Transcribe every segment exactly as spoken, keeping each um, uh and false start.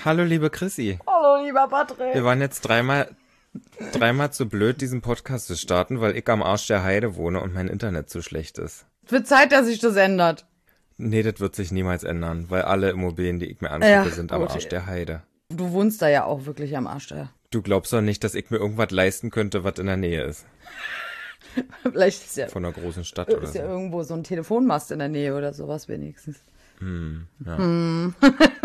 Hallo, liebe Chrissy. Hallo, lieber Patrick. Wir waren jetzt dreimal, dreimal zu blöd, diesen Podcast zu starten, weil ich am Arsch der Heide wohne und mein Internet zu schlecht ist. Wird Zeit, dass sich das ändert. Nee, das wird sich niemals ändern, weil alle Immobilien, die ich mir angucke, Ja, sind am gut. Arsch der Heide. Du wohnst da ja auch wirklich am Arsch. Der. Du glaubst doch nicht, dass ich mir irgendwas leisten könnte, was in der Nähe ist. Vielleicht ist ja, Von einer großen Stadt oder ist ja so. irgendwo so ein Telefonmast in der Nähe oder sowas wenigstens. Hm, ja. Hm.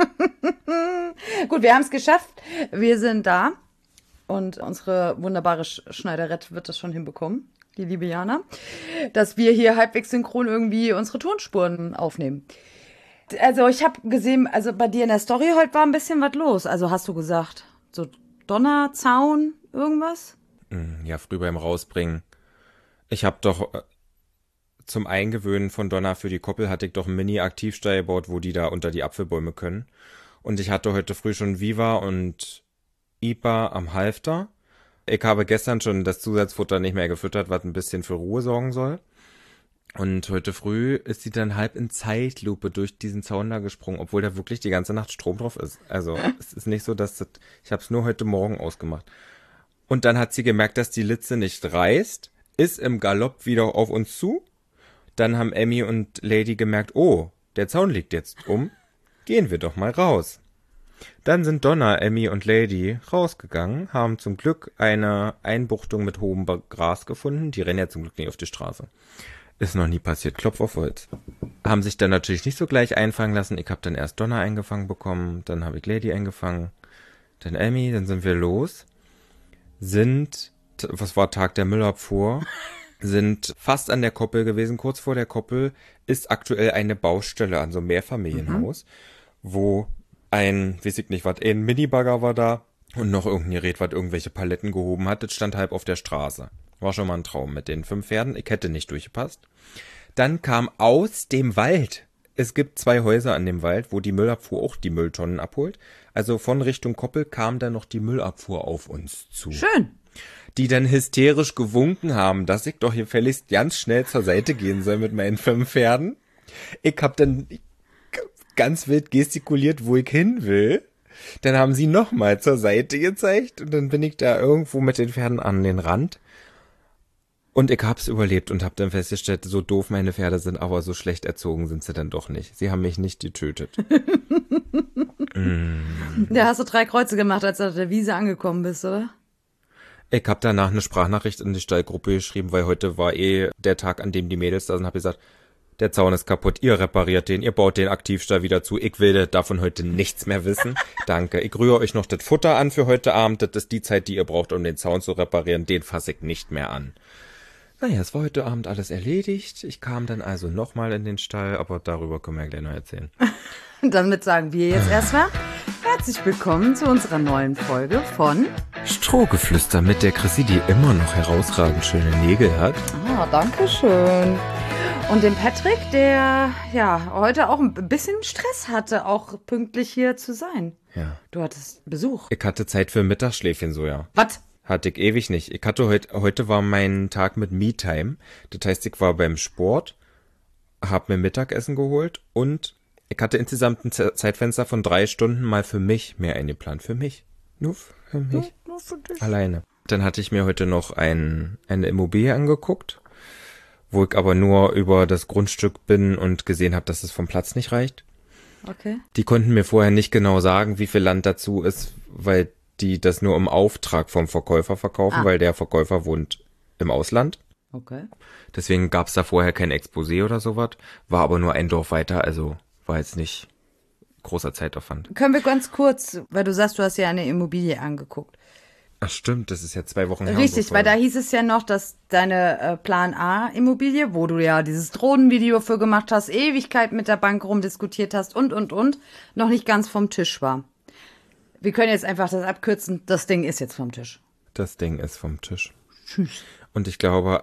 Gut, wir haben es geschafft. Wir sind da. Und unsere wunderbare Sch- Schneiderette wird das schon hinbekommen, die liebe Jana, dass wir hier halbwegs synchron irgendwie unsere Tonspuren aufnehmen. Also ich habe gesehen, also bei dir in der Story heute war ein bisschen was los. Also hast du gesagt, so Donner, Zaun, irgendwas? Hm, ja, früh beim Rausbringen. Ich hab doch äh, zum Eingewöhnen von Donner für die Koppel hatte ich doch einen Mini-Aktivstall gebaut, wo die da unter die Apfelbäume können. Und ich hatte heute früh schon Viva und I P A am Halfter. Ich habe gestern schon das Zusatzfutter nicht mehr gefüttert, was ein bisschen für Ruhe sorgen soll. Und heute früh ist sie dann halb in Zeitlupe durch diesen Zaun da gesprungen, obwohl da wirklich die ganze Nacht Strom drauf ist. Also es ist nicht so, dass das, ich habe es nur heute Morgen ausgemacht. Und dann hat sie gemerkt, dass die Litze nicht reißt, ist im Galopp wieder auf uns zu. Dann haben Emmy und Lady gemerkt, oh, der Zaun liegt jetzt um. Gehen wir doch mal raus. Dann sind Donna, Emmy und Lady rausgegangen, haben zum Glück eine Einbuchtung mit hohem Gras gefunden. Die rennen ja zum Glück nicht auf die Straße. Ist noch nie passiert, Klopf auf Holz. Haben sich dann natürlich nicht so gleich einfangen lassen. Ich habe dann erst Donna eingefangen bekommen, dann habe ich Lady eingefangen, dann Emmy, dann sind wir los. Sind, was war Tag der Müllabfuhr, sind fast an der Koppel gewesen. Kurz vor der Koppel ist aktuell eine Baustelle an so einem Mehrfamilienhaus, mhm. wo ein, weiß ich nicht, was, ein Minibagger war da und noch irgendein Gerät, was irgendwelche Paletten gehoben hat. Das stand halb auf der Straße. War schon mal ein Traum mit den fünf Pferden. Ich hätte nicht durchgepasst. Dann kam aus dem Wald. Es gibt zwei Häuser an dem Wald, wo die Müllabfuhr auch die Mülltonnen abholt. Also von Richtung Koppel kam dann noch die Müllabfuhr auf uns zu. Schön. Die dann hysterisch gewunken haben, dass ich doch hier fälligst ganz schnell zur Seite gehen soll mit meinen fünf Pferden. Ich hab dann ganz wild gestikuliert, wo ich hin will. Dann haben sie nochmal zur Seite gezeigt und dann bin ich da irgendwo mit den Pferden an den Rand. Und ich hab's überlebt und hab dann festgestellt, so doof meine Pferde sind, aber so schlecht erzogen sind sie dann doch nicht. Sie haben mich nicht getötet. mm. Da hast du drei Kreuze gemacht, als du auf der Wiese angekommen bist, oder? Ich hab danach eine Sprachnachricht in die Stallgruppe geschrieben, weil heute war eh der Tag, an dem die Mädels da sind, hab ich gesagt, der Zaun ist kaputt, ihr repariert den, ihr baut den Aktivstall wieder zu, ich will davon heute nichts mehr wissen. Danke, ich rühre euch noch das Futter an für heute Abend, das ist die Zeit, die ihr braucht, um den Zaun zu reparieren, den fasse ich nicht mehr an. Naja, es war heute Abend alles erledigt. Ich kam dann also nochmal in den Stall, aber darüber können wir ja gleich noch erzählen. Damit sagen wir jetzt erstmal herzlich willkommen zu unserer neuen Folge von Strohgeflüster mit der Chrissy, die immer noch herausragend schöne Nägel hat. Ah, danke schön. Und dem Patrick, der ja heute auch ein bisschen Stress hatte, auch pünktlich hier zu sein. Ja. Du hattest Besuch. Ich hatte Zeit für Mittagsschläfchen so, ja. Was? Hatte ich ewig nicht. Ich hatte heute, heute war mein Tag mit Me-Time. Das heißt, ich war beim Sport, hab mir Mittagessen geholt und ich hatte insgesamt ein Ze- Zeitfenster von drei Stunden mal für mich mehr eingeplant. Für mich. Nur für mich. Nur, nur für dich. Alleine. Dann hatte ich mir heute noch ein, eine Immobilie angeguckt, wo ich aber nur über das Grundstück bin und gesehen habe, dass es vom Platz nicht reicht. Okay. Die konnten mir vorher nicht genau sagen, wie viel Land dazu ist, weil die das nur im Auftrag vom Verkäufer verkaufen, Ah. weil der Verkäufer wohnt im Ausland. Okay. Deswegen gab's da vorher kein Exposé oder sowas, war aber nur ein Dorf weiter, also war jetzt nicht großer Zeitaufwand. Können wir ganz kurz, weil du sagst, du hast ja eine Immobilie angeguckt. Ach stimmt, das ist ja zwei Wochen her. Richtig, bevor- weil da hieß es ja noch, dass deine äh, Plan A Immobilie, wo du ja dieses Drohnenvideo für gemacht hast, Ewigkeit mit der Bank rumdiskutiert hast und, und, und, noch nicht ganz vom Tisch war. Wir können jetzt einfach das abkürzen, das Ding ist jetzt vom Tisch. Das Ding ist vom Tisch. Tschüss. Und ich glaube,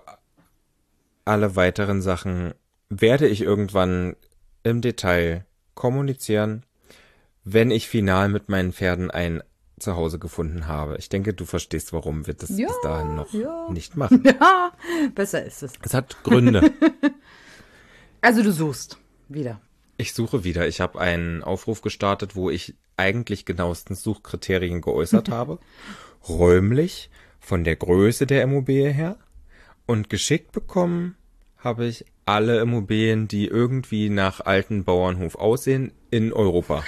alle weiteren Sachen werde ich irgendwann im Detail kommunizieren, wenn ich final mit meinen Pferden ein Zuhause gefunden habe. Ich denke, du verstehst, warum wir das Ja, bis dahin noch ja. nicht machen. Ja, besser ist es. Es hat Gründe. Also du suchst wieder. Ich suche wieder. Ich habe einen Aufruf gestartet, wo ich eigentlich genauestens Suchkriterien geäußert habe. Räumlich, von der Größe der Immobilie her. Und geschickt bekommen habe ich alle Immobilien, die irgendwie nach alten Bauernhof aussehen, in Europa.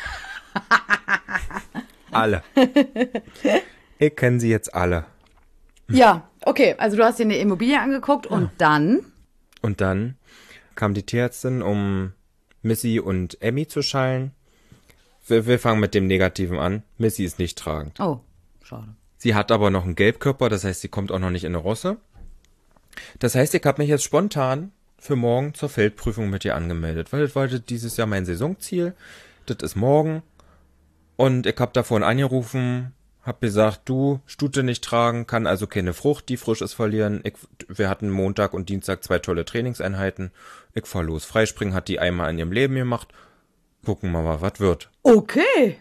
Alle. Ich kenne sie jetzt alle. Ja, okay. Also du hast dir eine Immobilie angeguckt und dann? Und dann kam die Tierärztin, um Missy und Emmy zu schallen. Wir, wir fangen mit dem Negativen an. Missy ist nicht tragend. Oh, schade. Sie hat aber noch einen Gelbkörper, das heißt, sie kommt auch noch nicht in eine Rosse. Das heißt, ich habe mich jetzt spontan für morgen zur Feldprüfung mit ihr angemeldet, weil das war dieses Jahr mein Saisonziel. Das ist morgen. Und ich habe davon angerufen, hab gesagt, du, Stute nicht tragen, kann also keine Frucht, die frisch ist, verlieren. Ich, wir hatten Montag und Dienstag zwei tolle Trainingseinheiten. Ich fahr los. Freispringen hat die einmal in ihrem Leben gemacht. Gucken wir mal, was wird. Okay.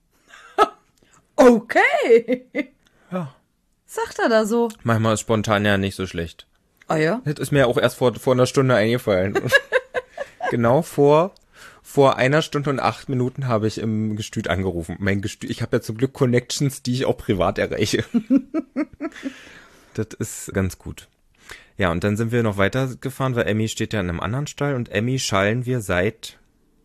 Okay. Ja. Sagt er da so? Manchmal ist spontan ja nicht so schlecht. Ah ja? Das ist mir auch erst vor, vor einer Stunde eingefallen. Genau vor, vor einer Stunde und acht Minuten habe ich im Gestüt angerufen. Mein Gestüt, ich habe ja zum Glück Connections, die ich auch privat erreiche. Das ist ganz gut. Ja, und dann sind wir noch weitergefahren, weil Emmy steht ja in einem anderen Stall und Emmy schallen wir seit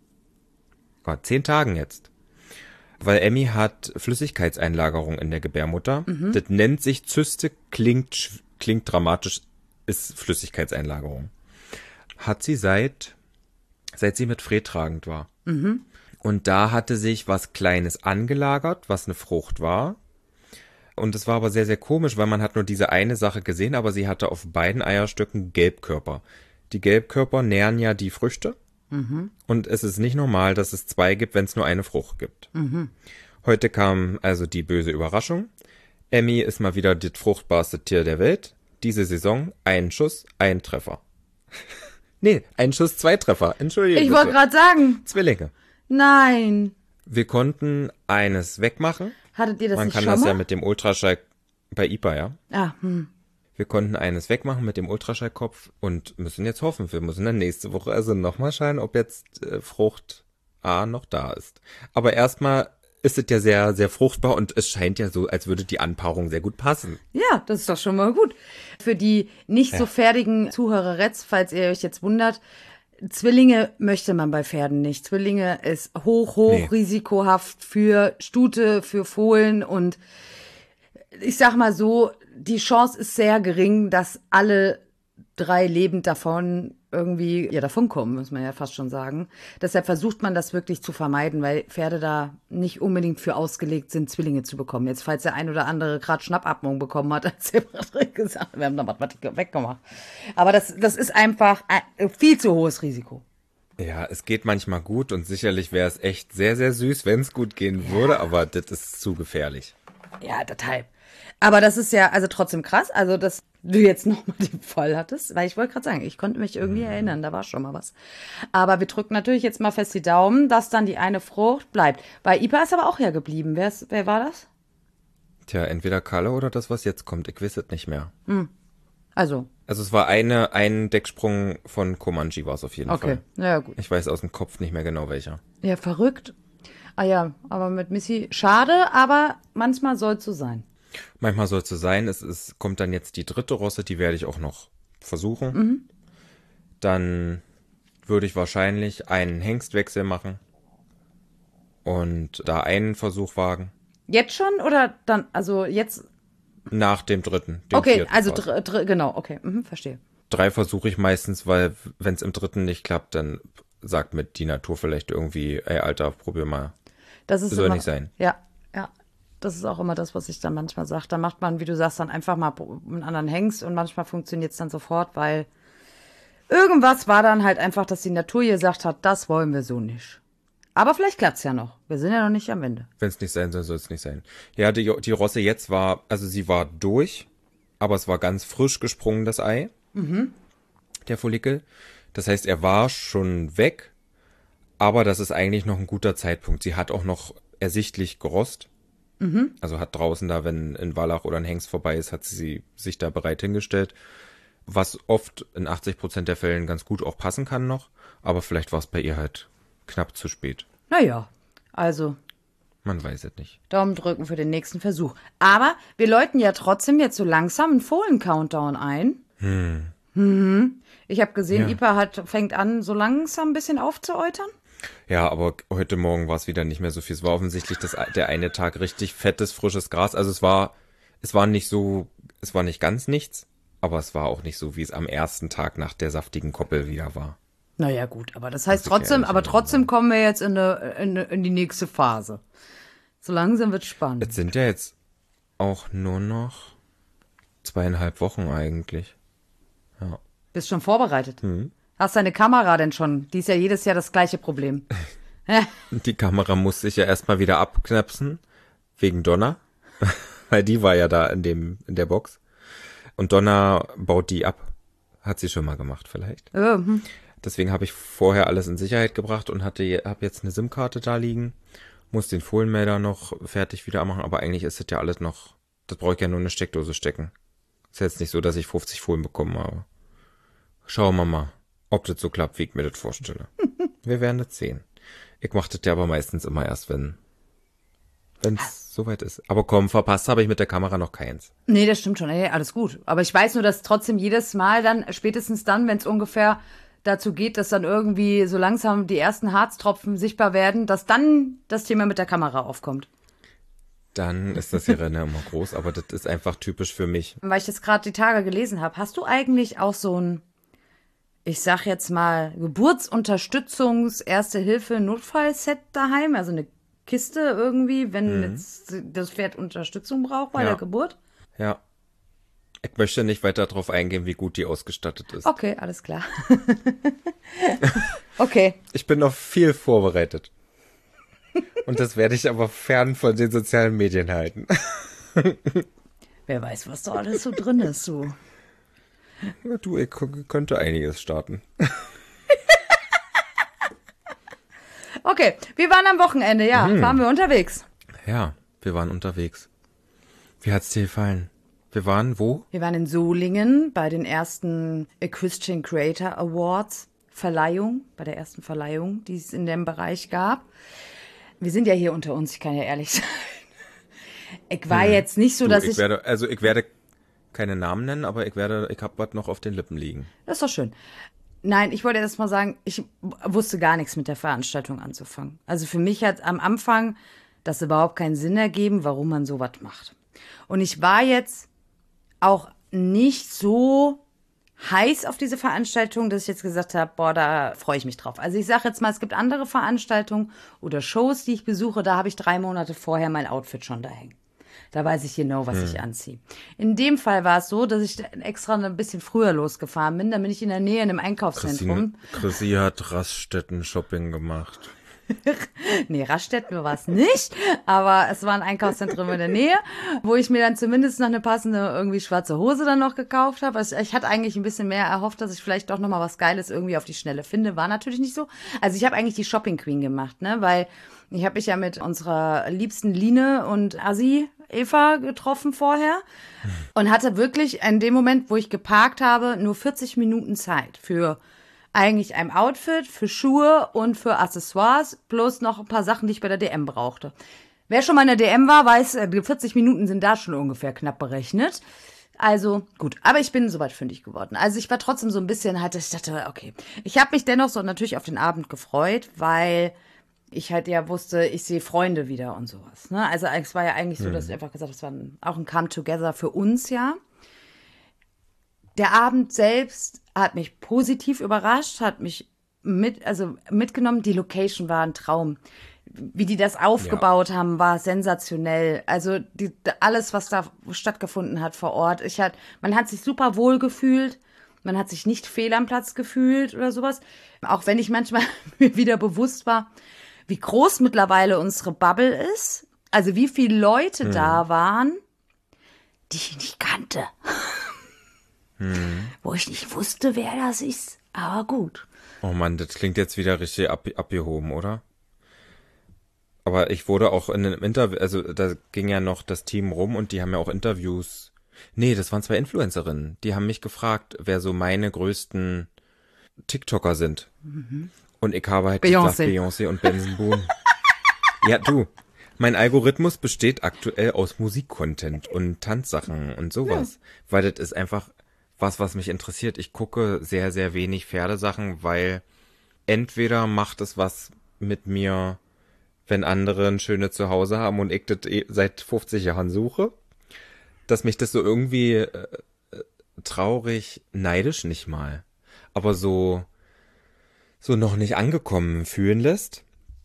Gott, zehn Tagen jetzt. Weil Emmy hat Flüssigkeitseinlagerung in der Gebärmutter. Mhm. Das nennt sich Zyste, klingt, klingt dramatisch, ist Flüssigkeitseinlagerung. Hat sie seit, seit sie mit Fred tragend war. Mhm. Und da hatte sich was Kleines angelagert, was eine Frucht war. Und es war aber sehr, sehr komisch, weil man hat nur diese eine Sache gesehen, aber sie hatte auf beiden Eierstöcken Gelbkörper. Die Gelbkörper nähren ja die Früchte. Mhm. Und es ist nicht normal, dass es zwei gibt, wenn es nur eine Frucht gibt. Mhm. Heute kam also die böse Überraschung. Emmy ist mal wieder das fruchtbarste Tier der Welt. Diese Saison ein Schuss, ein Treffer. Nee, ein Schuss, zwei Treffer. Entschuldigung. Ich wollte gerade sagen. Zwillinge. Nein. Wir konnten eines wegmachen. Hattet ihr das Man nicht kann schon das mal? ja mit dem Ultraschall bei I P A, ja. Ah, hm. Wir konnten eines wegmachen mit dem Ultraschallkopf und müssen jetzt hoffen. Wir müssen dann nächste Woche also nochmal schauen, ob jetzt äh, Frucht A noch da ist. Aber erstmal ist es ja sehr, sehr fruchtbar und es scheint ja so, als würde die Anpaarung sehr gut passen. Ja, das ist doch schon mal gut. Für die nicht so Ja. fertigen Zuhörerets, falls ihr euch jetzt wundert, Zwillinge möchte man bei Pferden nicht. Zwillinge ist hoch, hoch Nee. risikohaft für Stute, für Fohlen und ich sag mal so, die Chance ist sehr gering, dass alle drei lebend davon irgendwie, ja, davonkommen, muss man ja fast schon sagen. Deshalb versucht man das wirklich zu vermeiden, weil Pferde da nicht unbedingt für ausgelegt sind, Zwillinge zu bekommen. Jetzt, falls der ein oder andere gerade Schnappatmung bekommen hat, als der Patrick gesagt hat, wir haben da Mathematik weggemacht. Aber das, das ist einfach ein viel zu hohes Risiko. Ja, es geht manchmal gut und sicherlich wäre es echt sehr, sehr süß, wenn es gut gehen würde, aber das ist zu gefährlich. Ja, deshalb. Aber das ist ja also trotzdem krass, also dass du jetzt nochmal den Fall hattest, weil ich wollte gerade sagen, ich konnte mich irgendwie erinnern, da war schon mal was. Aber wir drücken natürlich jetzt mal fest die Daumen, dass dann die eine Frucht bleibt. Bei I P A ist aber auch ja geblieben. Wer, ist, wer war das? Tja, entweder Kalle oder das, was jetzt kommt. Ich weiß es nicht mehr. Also, Also es war eine, ein Decksprung von Comanche war es auf jeden okay, Fall. ja gut. Ich weiß aus dem Kopf nicht mehr genau welcher. Ja, verrückt. Ah ja, aber mit Missy, schade, aber manchmal soll es so sein. Manchmal soll es so sein, es ist, kommt dann jetzt die dritte Rosse, die werde ich auch noch versuchen. Mhm. Dann würde ich wahrscheinlich einen Hengstwechsel machen und da einen Versuch wagen. Jetzt schon oder dann, also jetzt, Nach dem dritten. Dem okay, vierten also quasi. dr, dr, genau, okay, mhm, verstehe. Drei versuche ich meistens, weil wenn es im dritten nicht klappt, dann sagt mir die Natur vielleicht irgendwie, ey Alter, probier mal. Das ist Soll immer, nicht sein. Ja, ja. Das ist auch immer das, was ich dann manchmal sage. Da macht man, wie du sagst, dann einfach mal einen anderen Hengst und manchmal funktioniert es dann sofort, weil irgendwas war dann halt einfach, dass die Natur gesagt hat, das wollen wir so nicht. Aber vielleicht klappt's ja noch. Wir sind ja noch nicht am Ende. Wenn es nicht sein soll, soll es nicht sein. Ja, die, die Rosse jetzt war, also sie war durch, aber es war ganz frisch gesprungen, das Ei. Mhm. Der Follikel. Das heißt, er war schon weg, aber das ist eigentlich noch ein guter Zeitpunkt. Sie hat auch noch ersichtlich gerost. Mhm. Also hat draußen da, wenn ein Wallach oder ein Hengst vorbei ist, hat sie sich da bereit hingestellt. Was oft in achtzig Prozent der Fällen ganz gut auch passen kann noch. Aber vielleicht war es bei ihr halt knapp zu spät. Naja, also Man weiß es nicht. Daumen drücken für den nächsten Versuch. Aber wir läuten ja trotzdem jetzt so langsam einen Fohlen-Countdown ein. Hm. Mhm. Ich habe gesehen, Ja. Ipa hat, fängt an, so langsam ein bisschen aufzuäutern. Ja, aber heute Morgen war es wieder nicht mehr so viel. Es war offensichtlich das, der eine Tag richtig fettes, frisches Gras. Also es war, es war nicht so, es war nicht ganz nichts, aber es war auch nicht so, wie es am ersten Tag nach der saftigen Koppel wieder war. Naja, gut, aber das heißt Muss ich trotzdem, ehrlich aber sagen. trotzdem kommen wir jetzt in, eine, in, eine, in die nächste Phase. So langsam wird spannend. Es sind ja jetzt auch nur noch zweieinhalb Wochen eigentlich. Ja. Bist schon vorbereitet? Mhm. Hast deine Kamera denn schon? Die ist ja jedes Jahr das gleiche Problem. Die Kamera muss sich ja erstmal wieder abknapsen, wegen Donna, weil die war ja da in dem, in der Box. Und Donna baut die ab. Hat sie schon mal gemacht vielleicht. Äh, hm. Deswegen habe ich vorher alles in Sicherheit gebracht und hatte, habe jetzt eine SIM-Karte da liegen. Muss den Fohlenmelder noch fertig wieder machen, aber eigentlich ist das ja alles noch, das brauche ich ja nur eine Steckdose stecken. Ist jetzt nicht so, dass ich fünfzig Fohlen bekommen habe. Schauen wir mal, ob das so klappt, wie ich mir das vorstelle. Wir werden das sehen. Ich mache das ja aber meistens immer erst, wenn es soweit ist. Aber komm, verpasst habe ich mit der Kamera noch keins. Nee, das stimmt schon. Nee, alles gut. Aber ich weiß nur, dass trotzdem jedes Mal dann, spätestens dann, wenn es ungefähr dazu geht, dass dann irgendwie so langsam die ersten Harztropfen sichtbar werden, dass dann das Thema mit der Kamera aufkommt. Dann ist das hier immer groß, aber das ist einfach typisch für mich. Weil ich jetzt gerade die Tage gelesen habe, hast du eigentlich auch so ein, ich sag jetzt mal, Geburtsunterstützungs-, Erste-Hilfe-Notfallset daheim? Also eine Kiste irgendwie, wenn jetzt das Pferd Unterstützung braucht bei Ja. der Geburt? Ja. Ich möchte nicht weiter darauf eingehen, wie gut die ausgestattet ist. Okay, alles klar. Okay. Ich bin noch viel vorbereitet. Und das werde ich aber fern von den sozialen Medien halten. Wer weiß, was da alles so drin ist, so. Du, ich k- könnte einiges starten. Okay, wir waren am Wochenende, ja, waren wir unterwegs. Ja, wir waren unterwegs. Wie hat's dir gefallen? Wir waren wo? Wir waren in Solingen bei den ersten Equestrian Creator Awards Verleihung, bei der ersten Verleihung, die es in dem Bereich gab. Wir sind ja hier unter uns, ich kann ja ehrlich sein. Ich war jetzt nicht so, Du, dass ich ich... werde, also ich werde keine Namen nennen, aber ich werde, ich hab was noch auf den Lippen liegen. Das ist doch schön. Nein, ich wollte erst mal sagen, ich wusste gar nichts mit der Veranstaltung anzufangen. Also für mich hat am Anfang das überhaupt keinen Sinn ergeben, warum man sowas macht. Und ich war jetzt auch nicht so heiß auf diese Veranstaltung, dass ich jetzt gesagt habe, boah, da freue ich mich drauf. Also ich sage jetzt mal, es gibt andere Veranstaltungen oder Shows, die ich besuche, da habe ich drei Monate vorher mein Outfit schon da hängen. Da weiß ich genau, was ich anziehe. In dem Fall war es so, dass ich extra ein bisschen früher losgefahren bin. Dann bin ich in der Nähe in einem Chrissy, Einkaufszentrum. Chrissy hat Raststätten-Shopping gemacht. Nee, Raststätten war es nicht, aber es war ein Einkaufszentrum in der Nähe, wo ich mir dann zumindest noch eine passende irgendwie schwarze Hose dann noch gekauft habe. Also ich hatte eigentlich ein bisschen mehr erhofft, dass ich vielleicht doch noch mal was Geiles irgendwie auf die Schnelle finde. War natürlich nicht so. Also ich habe eigentlich die Shopping Queen gemacht, ne, weil ich habe mich ja mit unserer liebsten Line und Assi Eva getroffen vorher und hatte wirklich in dem Moment, wo ich geparkt habe, nur vierzig Minuten Zeit für eigentlich ein Outfit, für Schuhe und für Accessoires, plus noch ein paar Sachen, die ich bei der D M brauchte. Wer schon mal in der D M war, weiß, die vierzig Minuten sind da schon ungefähr knapp berechnet. Also gut, aber ich bin soweit fündig geworden. Also ich war trotzdem so ein bisschen halt, ich dachte, okay. Ich habe mich dennoch so natürlich auf den Abend gefreut, weil ich halt ja wusste, ich sehe Freunde wieder und sowas. Ne? Also es war ja eigentlich so, dass ich einfach gesagt habe, es war ein, auch ein Come-Together für uns, ja. Der Abend selbst hat mich positiv überrascht, hat mich mit, also mitgenommen. Die Location war ein Traum. Wie die das aufgebaut ja. haben, war sensationell. Also die, alles, was da stattgefunden hat vor Ort. Ich hat, man hat sich super wohl gefühlt. Man hat sich nicht fehl am Platz gefühlt oder sowas. Auch wenn ich manchmal mir wieder bewusst war, wie groß mittlerweile unsere Bubble ist. Also wie viele Leute hm. da waren, die ich nicht kannte. Hm. Wo ich nicht wusste, wer das ist. Aber gut. Oh Mann, das klingt jetzt wieder richtig ab, abgehoben, oder? Aber ich wurde auch in einem Interview, also da ging ja noch das Team rum und die haben ja auch Interviews. Nee, das waren zwei Influencerinnen. Die haben mich gefragt, wer so meine größten TikToker sind. Mhm. Und ich habe halt Beyoncé. Beyoncé und Benson Boone. Ja, du. Mein Algorithmus besteht aktuell aus Musikcontent und Tanzsachen und sowas. Ja. Weil das ist einfach was, was mich interessiert. Ich gucke sehr, sehr wenig Pferdesachen, weil entweder macht es was mit mir, wenn andere ein schönes Zuhause haben und ich das eh seit fünfzig Jahren suche, dass mich das so irgendwie äh, traurig, neidisch nicht mal, aber so, so noch nicht angekommen fühlen lässt.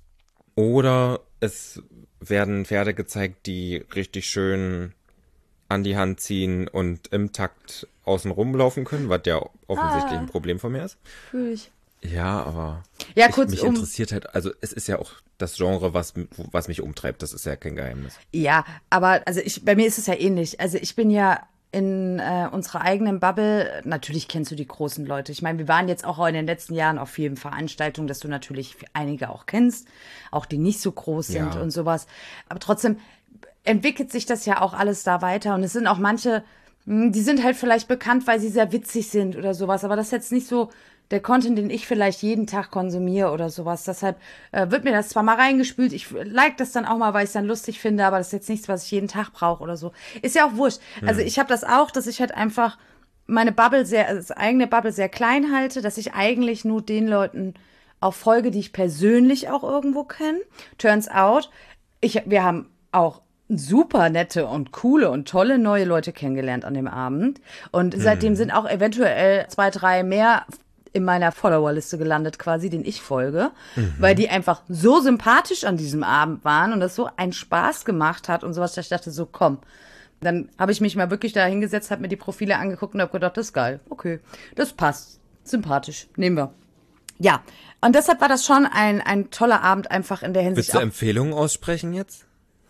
Oder es werden Pferde gezeigt, die richtig schön an die Hand ziehen und im Takt außen rumlaufen können, was ja offensichtlich ah, ein Problem von mir ist. Fühl ich. Ja, aber ja, ich, kurz mich um interessiert halt, also es ist ja auch das Genre, was, was mich umtreibt, das ist ja kein Geheimnis. Ja, aber also ich, bei mir ist es ja ähnlich. Also ich bin ja in äh, unserer eigenen Bubble, natürlich kennst du die großen Leute. Ich meine, wir waren jetzt auch in den letzten Jahren auf vielen Veranstaltungen, dass du natürlich einige auch kennst, auch die nicht so groß sind ja. und sowas. Aber trotzdem entwickelt sich das ja auch alles da weiter. Und es sind auch manche, die sind halt vielleicht bekannt, weil sie sehr witzig sind oder sowas. Aber das ist jetzt nicht so der Content, den ich vielleicht jeden Tag konsumiere oder sowas. Deshalb äh, wird mir das zwar mal reingespült, ich like das dann auch mal, weil ich es dann lustig finde, aber das ist jetzt nichts, was ich jeden Tag brauche oder so. Ist ja auch wurscht. Hm. Also ich habe das auch, dass ich halt einfach meine Bubble sehr, also das eigene Bubble sehr klein halte, dass ich eigentlich nur den Leuten auf Folge, die ich persönlich auch irgendwo kenne. Turns out, ich, wir haben auch super nette und coole und tolle neue Leute kennengelernt an dem Abend. Und hm. seitdem sind auch eventuell zwei, drei mehr in meiner Followerliste gelandet quasi, den ich folge, mhm. weil die einfach so sympathisch an diesem Abend waren und das so einen Spaß gemacht hat und sowas, dass ich dachte, so komm. Dann habe ich mich mal wirklich da hingesetzt, habe mir die Profile angeguckt und habe gedacht, das ist geil, okay, das passt, sympathisch, nehmen wir. Ja, und deshalb war das schon ein, ein toller Abend einfach in der Hinsicht. Willst du Empfehlungen aussprechen jetzt?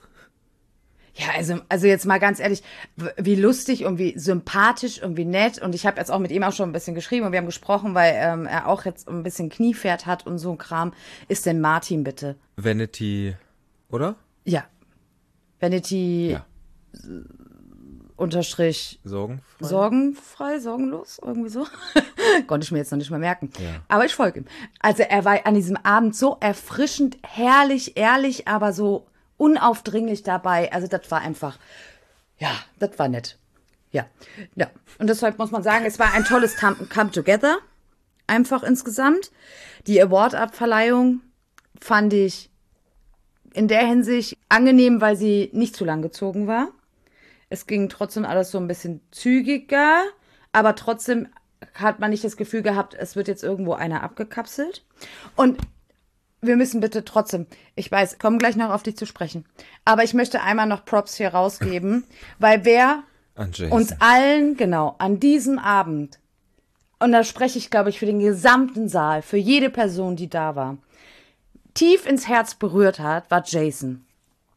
Ja, also, also jetzt mal ganz ehrlich, wie lustig und wie sympathisch und wie nett. Und ich habe jetzt auch mit ihm auch schon ein bisschen geschrieben und wir haben gesprochen, weil ähm, er auch jetzt ein bisschen Kniepferd hat und so ein Kram. Ist denn Martin bitte? Vanity, oder? Ja. Vanity ja. unterstrich sorgenfrei. Sorgenfrei, sorgenlos, irgendwie so. Konnte ich mir jetzt noch nicht mal merken. Ja. Aber ich folge ihm. Also er war an diesem Abend so erfrischend, herrlich, ehrlich, aber so unaufdringlich dabei. Also das war einfach, ja, das war nett. Ja, ja. Und deshalb muss man sagen, es war ein tolles Come, Come Together. Einfach insgesamt. Die Award-Abverleihung fand ich in der Hinsicht angenehm, weil sie nicht zu lang gezogen war. Es ging trotzdem alles so ein bisschen zügiger, aber trotzdem hat man nicht das Gefühl gehabt, es wird jetzt irgendwo einer abgekapselt. Und wir müssen bitte trotzdem, ich weiß, kommen gleich noch auf dich zu sprechen, aber ich möchte einmal noch Props hier rausgeben, weil wer uns allen, genau, an diesem Abend, und da spreche ich, glaube ich, für den gesamten Saal, für jede Person, die da war, tief ins Herz berührt hat, war Jason.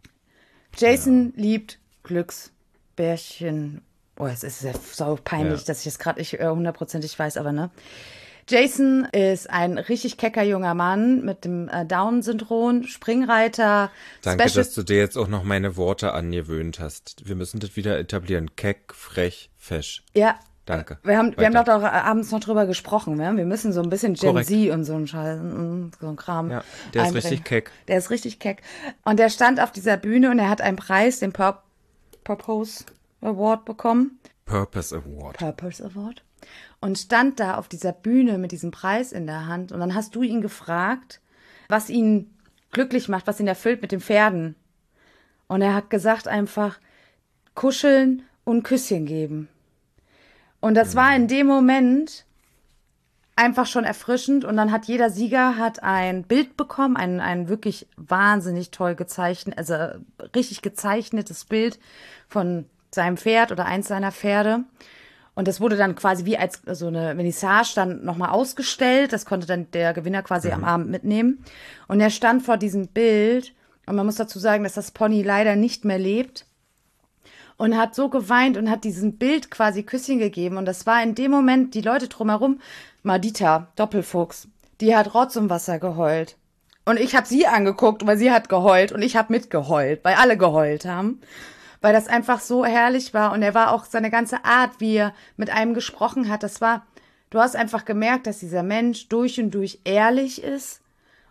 Jason ja. liebt Glücksbärchen. Oh, es ist ja so peinlich, ja. dass ich es gerade nicht hundertprozentig weiß, aber ne. Jason ist ein richtig kecker junger Mann mit dem äh, Down-Syndrom, Springreiter. Danke, Special- dass du dir jetzt auch noch meine Worte angewöhnt hast. Wir müssen das wieder etablieren. Keck, frech, fesch. Ja. Danke. Wir haben, wir haben doch da abends noch drüber gesprochen. Ne? Wir müssen so ein bisschen Gen Korrekt. Z und so ein Scheiß, so ein Kram. Ja, der ist richtig keck. Der ist richtig keck. Und der stand auf dieser Bühne und er hat einen Preis, den Pur- Purpose Award bekommen. Purpose Award. Purpose Award. Und stand da auf dieser Bühne mit diesem Preis in der Hand. Und dann hast du ihn gefragt, was ihn glücklich macht, was ihn erfüllt mit den Pferden. Und er hat gesagt einfach, kuscheln und Küsschen geben. Und das mhm. war in dem Moment einfach schon erfrischend. Und dann hat jeder Sieger hat ein Bild bekommen, ein, ein wirklich wahnsinnig toll gezeichnet, also richtig gezeichnetes Bild von seinem Pferd oder eins seiner Pferde. Und das wurde dann quasi wie als so eine Vernissage dann nochmal ausgestellt. Das konnte dann der Gewinner quasi mhm. am Abend mitnehmen. Und er stand vor diesem Bild. Und man muss dazu sagen, dass das Pony leider nicht mehr lebt. Und hat so geweint und hat diesem Bild quasi Küsschen gegeben. Und das war in dem Moment, die Leute drumherum, Madita, Doppelfuchs, die hat Rotz und Wasser geheult. Und ich habe sie angeguckt, weil sie hat geheult. Und ich habe mitgeheult, weil alle geheult haben. Weil das einfach so herrlich war. Und er war auch seine ganze Art, wie er mit einem gesprochen hat, das war, du hast einfach gemerkt, dass dieser Mensch durch und durch ehrlich ist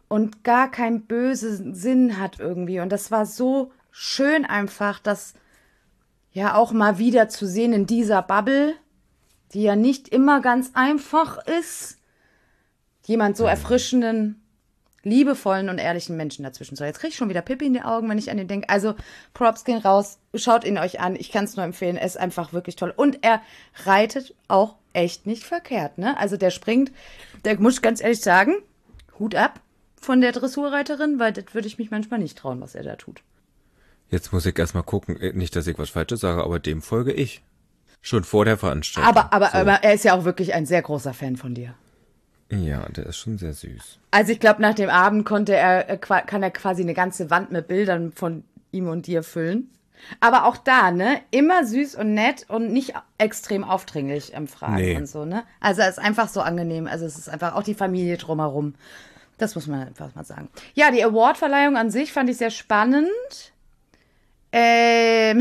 und gar keinen bösen Sinn hat irgendwie. Und das war so schön einfach, das ja auch mal wieder zu sehen in dieser Bubble, die ja nicht immer ganz einfach ist, jemand so erfrischenden, liebevollen und ehrlichen Menschen dazwischen. So, jetzt kriege ich schon wieder Pippi in die Augen, wenn ich an ihn denke. Also, Props gehen raus, schaut ihn euch an. Ich kann es nur empfehlen, er ist einfach wirklich toll. Und er reitet auch echt nicht verkehrt, ne? Also, der springt, der muss ich ganz ehrlich sagen, Hut ab von der Dressurreiterin, weil das würde ich mich manchmal nicht trauen, was er da tut. Jetzt muss ich erstmal gucken, nicht, dass ich was Falsches sage, aber dem folge ich. Schon vor der Veranstaltung. Aber, aber, so. aber er ist ja auch wirklich ein sehr großer Fan von dir. Ja, der ist schon sehr süß. Also ich glaube, nach dem Abend konnte er, kann er quasi eine ganze Wand mit Bildern von ihm und dir füllen. Aber auch da, ne, immer süß und nett und nicht extrem aufdringlich im Fragen nee. und so, ne. Also er ist einfach so angenehm. Also es ist einfach auch die Familie drumherum. Das muss man einfach mal sagen. Ja, die Awardverleihung an sich fand ich sehr spannend. Ähm...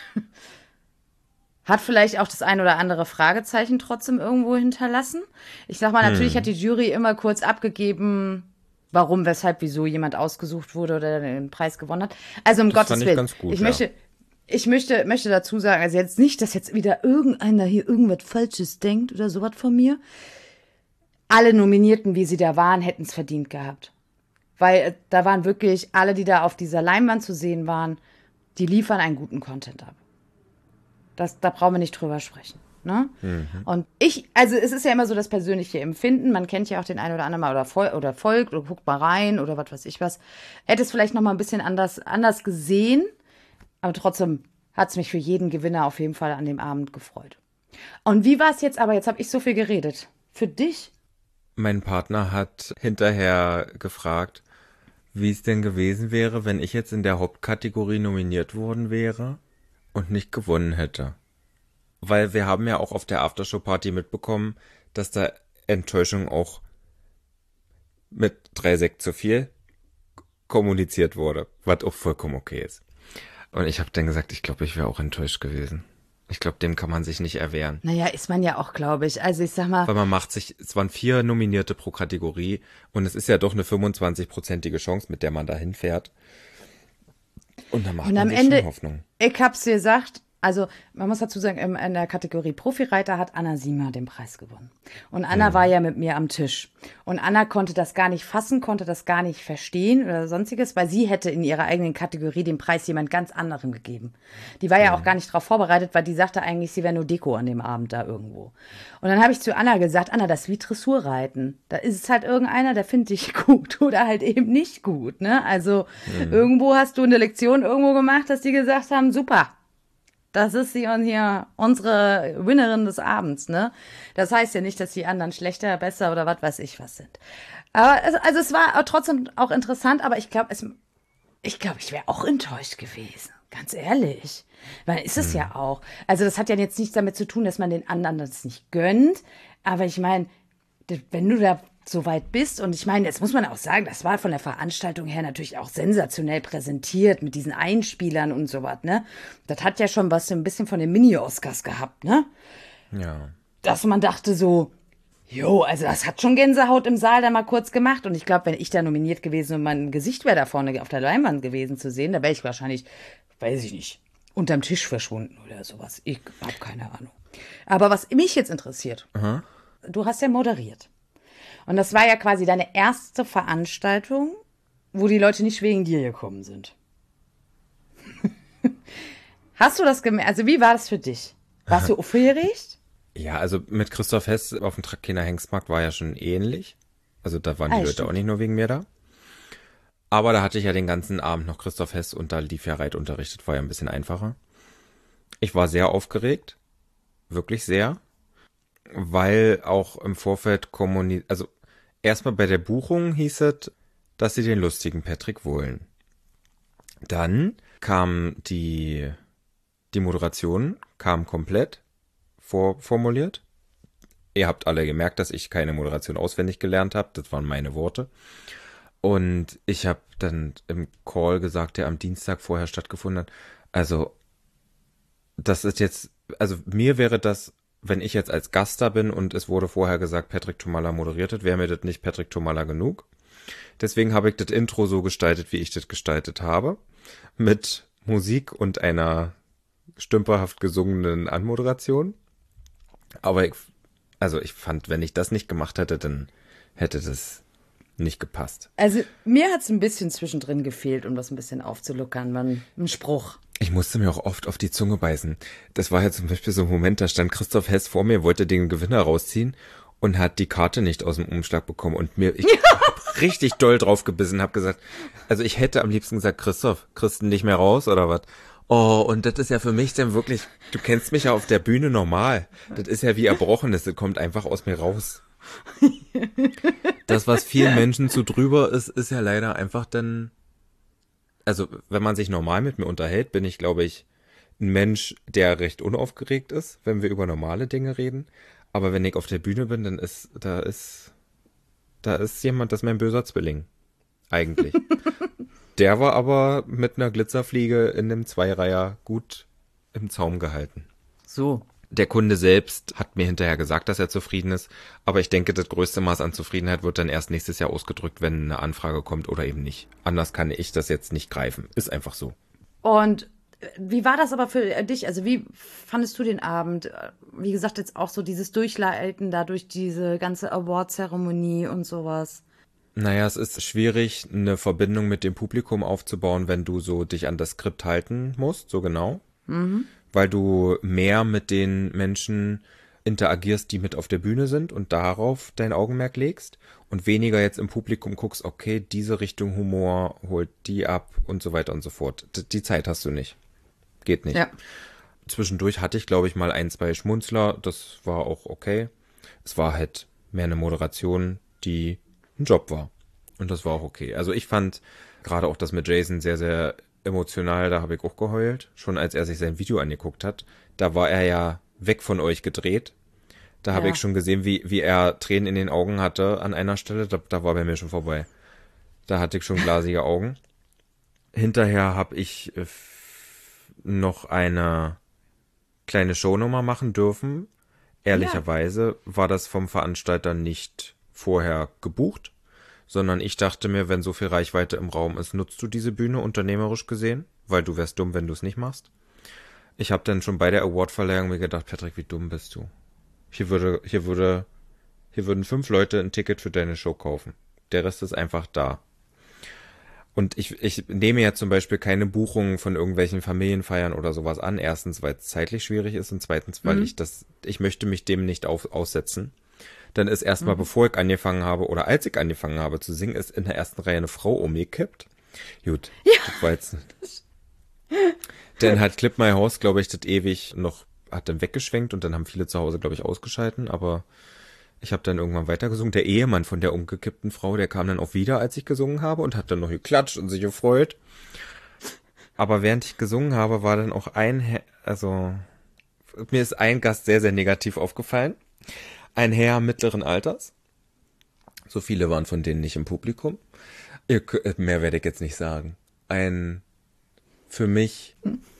Hat vielleicht auch das ein oder andere Fragezeichen trotzdem irgendwo hinterlassen. Ich sag mal, natürlich hm. hat die Jury immer kurz abgegeben, warum, weshalb, wieso jemand ausgesucht wurde oder den Preis gewonnen hat. Also um das Gottes Willen. Ganz gut, ich ja. möchte, ich möchte, möchte dazu sagen, also jetzt nicht, dass jetzt wieder irgendeiner hier irgendwas Falsches denkt oder sowas von mir. Alle Nominierten, wie sie da waren, hätten es verdient gehabt. Weil da waren wirklich alle, die da auf dieser Leinwand zu sehen waren, die liefern einen guten Content ab. Das, da brauchen wir nicht drüber sprechen. Ne? Mhm. Und ich, also es ist ja immer so das persönliche Empfinden. Man kennt ja auch den einen oder anderen mal oder, fol- oder folgt oder guckt mal rein oder was weiß ich was. Hätte es vielleicht noch mal ein bisschen anders, anders gesehen. Aber trotzdem hat es mich für jeden Gewinner auf jeden Fall an dem Abend gefreut. Und wie war es jetzt aber? Jetzt habe ich so viel geredet. Für dich? Mein Partner hat hinterher gefragt, wie es denn gewesen wäre, wenn ich jetzt in der Hauptkategorie nominiert worden wäre und nicht gewonnen hätte. Weil wir haben ja auch auf der Aftershow-Party mitbekommen, dass da Enttäuschung auch mit drei Sekt zu viel kommuniziert wurde, was auch vollkommen okay ist. Und ich habe dann gesagt, ich glaube, ich wäre auch enttäuscht gewesen. Ich glaube, dem kann man sich nicht erwehren. Naja, ist man ja auch, glaube ich. Also ich sag mal... Weil man macht sich, es waren vier Nominierte pro Kategorie und es ist ja doch eine fünfundzwanzig-prozentige Chance, mit der man da hinfährt. Und dann macht und man am sich Ende, schon Hoffnung. Ich hab's dir gesagt, also man muss dazu sagen, in der Kategorie Profireiter hat Anna Siemer den Preis gewonnen. Und Anna mhm. war ja mit mir am Tisch. Und Anna konnte das gar nicht fassen, konnte das gar nicht verstehen oder sonstiges, weil sie hätte in ihrer eigenen Kategorie den Preis jemand ganz anderem gegeben. Die war ja mhm. auch gar nicht darauf vorbereitet, weil die sagte eigentlich, sie wäre nur Deko an dem Abend da irgendwo. Und dann habe ich zu Anna gesagt, Anna, das ist wie Dressurreiten. Da ist es halt irgendeiner, der findet dich gut oder halt eben nicht gut. Ne? Also mhm. irgendwo hast du eine Lektion irgendwo gemacht, dass die gesagt haben, super. Das ist sie und hier unsere Winnerin des Abends, ne? Das heißt ja nicht, dass die anderen schlechter, besser oder was weiß ich was sind. Aber es, also es war trotzdem auch interessant, aber ich glaube, es, ich glaube, ich wäre auch enttäuscht gewesen. Ganz ehrlich. Weil ist es hm. ja auch. Also das hat ja jetzt nichts damit zu tun, dass man den anderen das nicht gönnt. Aber ich meine, wenn du da so weit bist, und ich meine, jetzt muss man auch sagen, das war von der Veranstaltung her natürlich auch sensationell präsentiert mit diesen Einspielern und sowas, ne? Das hat ja schon was so ein bisschen von den Mini-Oscars gehabt, ne? Ja. Dass man dachte so, jo, also das hat schon Gänsehaut im Saal da mal kurz gemacht. Und ich glaube, wenn ich da nominiert gewesen und mein Gesicht wäre da vorne auf der Leinwand gewesen zu sehen, da wäre ich wahrscheinlich, weiß ich nicht, unterm Tisch verschwunden oder sowas. Ich habe keine Ahnung. Aber was mich jetzt interessiert, Aha. du hast ja moderiert. Und das war ja quasi deine erste Veranstaltung, wo die Leute nicht wegen dir gekommen sind. Hast du das gemerkt? Also wie war das für dich? Warst du aufgeregt? Ja, also mit Christoph Hess auf dem Trakehner Hengstmarkt war ja schon ähnlich. Also da waren die ah, Leute stimmt. auch nicht nur wegen mir da. Aber da hatte ich ja den ganzen Abend noch Christoph Hess und da lief ja Reitunterricht, war ja ein bisschen einfacher. Ich war sehr aufgeregt. Wirklich sehr. Weil auch im Vorfeld kommuniziert, also erstmal bei der Buchung hieß es, dass sie den lustigen Patrick wollen. Dann kam die, die Moderation, kam komplett vorformuliert. Ihr habt alle gemerkt, dass ich keine Moderation auswendig gelernt habe. Das waren meine Worte. Und ich habe dann im Call gesagt, der am Dienstag vorher stattgefunden hat, also das ist jetzt, also mir wäre das, wenn ich jetzt als Gast da bin und es wurde vorher gesagt, Patrick Tomalla moderiert hat, wäre mir das nicht Patrick Tomalla genug. Deswegen habe ich das Intro so gestaltet, wie ich das gestaltet habe. Mit Musik und einer stümperhaft gesungenen Anmoderation. Aber ich, also ich fand, wenn ich das nicht gemacht hätte, dann hätte das nicht gepasst. Also mir hat es ein bisschen zwischendrin gefehlt, um das ein bisschen aufzuluckern. Man, ein Spruch. Ich musste mir auch oft auf die Zunge beißen. Das war ja zum Beispiel so ein Moment, da stand Christoph Hess vor mir, wollte den Gewinner rausziehen und hat die Karte nicht aus dem Umschlag bekommen. Und mir, ich hab richtig doll drauf gebissen, hab gesagt, also ich hätte am liebsten gesagt, Christoph, kriegst du nicht mehr raus oder was? Oh, und das ist ja für mich dann wirklich, du kennst mich ja auf der Bühne normal. Das ist ja wie Erbrochenes, das kommt einfach aus mir raus. Das, was vielen Menschen zu drüber ist, ist ja leider einfach dann, also wenn man sich normal mit mir unterhält, bin ich, glaube ich, ein Mensch, der recht unaufgeregt ist, wenn wir über normale Dinge reden. Aber wenn ich auf der Bühne bin, dann ist, da ist, da ist jemand, das ist mein böser Zwilling. Eigentlich. Der war aber mit einer Glitzerfliege in einem Zweireiher gut im Zaum gehalten. So. Der Kunde selbst hat mir hinterher gesagt, dass er zufrieden ist, aber ich denke, das größte Maß an Zufriedenheit wird dann erst nächstes Jahr ausgedrückt, wenn eine Anfrage kommt oder eben nicht. Anders kann ich das jetzt nicht greifen. Ist einfach so. Und wie war das aber für dich? Also wie fandest du den Abend? Wie gesagt, jetzt auch so dieses Durchleiten da durch diese ganze Award-Zeremonie und sowas. Naja, es ist schwierig, eine Verbindung mit dem Publikum aufzubauen, wenn du so dich an das Skript halten musst, so genau. Mhm. Weil du mehr mit den Menschen interagierst, die mit auf der Bühne sind und darauf dein Augenmerk legst und weniger jetzt im Publikum guckst, okay, diese Richtung Humor holt die ab und so weiter und so fort. Die Zeit hast du nicht. Geht nicht. Ja. Zwischendurch hatte ich, glaube ich, mal ein, zwei Schmunzler. Das war auch okay. Es war halt mehr eine Moderation, die ein Job war. Und das war auch okay. Also ich fand gerade auch das mit Jason sehr, sehr emotional. Da habe ich auch geheult. Schon als er sich sein Video angeguckt hat. Da war er ja weg von euch gedreht. Da habe ja. ich schon gesehen, wie, wie er Tränen in den Augen hatte an einer Stelle. Da, da war bei mir schon vorbei. Da hatte ich schon glasige Augen. Hinterher habe ich äh, noch eine kleine Shownummer machen dürfen. Ehrlicherweise ja. war das vom Veranstalter nicht vorher gebucht, sondern ich dachte mir, wenn so viel Reichweite im Raum ist, nutzt du diese Bühne unternehmerisch gesehen, weil du wärst dumm, wenn du es nicht machst. Ich habe dann schon bei der Awardverleihung mir gedacht, Patrick, wie dumm bist du? Hier würde, hier würde, hier würden fünf Leute ein Ticket für deine Show kaufen. Der Rest ist einfach da. Und ich, ich nehme ja zum Beispiel keine Buchungen von irgendwelchen Familienfeiern oder sowas an. Erstens, weil es zeitlich schwierig ist und zweitens, weil mhm. ich das, ich möchte mich dem nicht auf, aussetzen. Dann ist erstmal, mhm. bevor ich angefangen habe oder als ich angefangen habe zu singen, ist in der ersten Reihe eine Frau umgekippt. Gut, ja. Das war jetzt nicht. Dann hat Clip My House, glaube ich, das ewig noch, hat dann weggeschwenkt und dann haben viele zu Hause, glaube ich, ausgeschalten, aber ich habe dann irgendwann weitergesungen. Der Ehemann von der umgekippten Frau, der kam dann auch wieder, als ich gesungen habe und hat dann noch geklatscht und sich gefreut. Aber während ich gesungen habe, war dann auch ein, Herr, also mir ist ein Gast sehr, sehr negativ aufgefallen. Ein Herr mittleren Alters. So viele waren von denen nicht im Publikum. Mehr werde ich jetzt nicht sagen. Ein, für mich,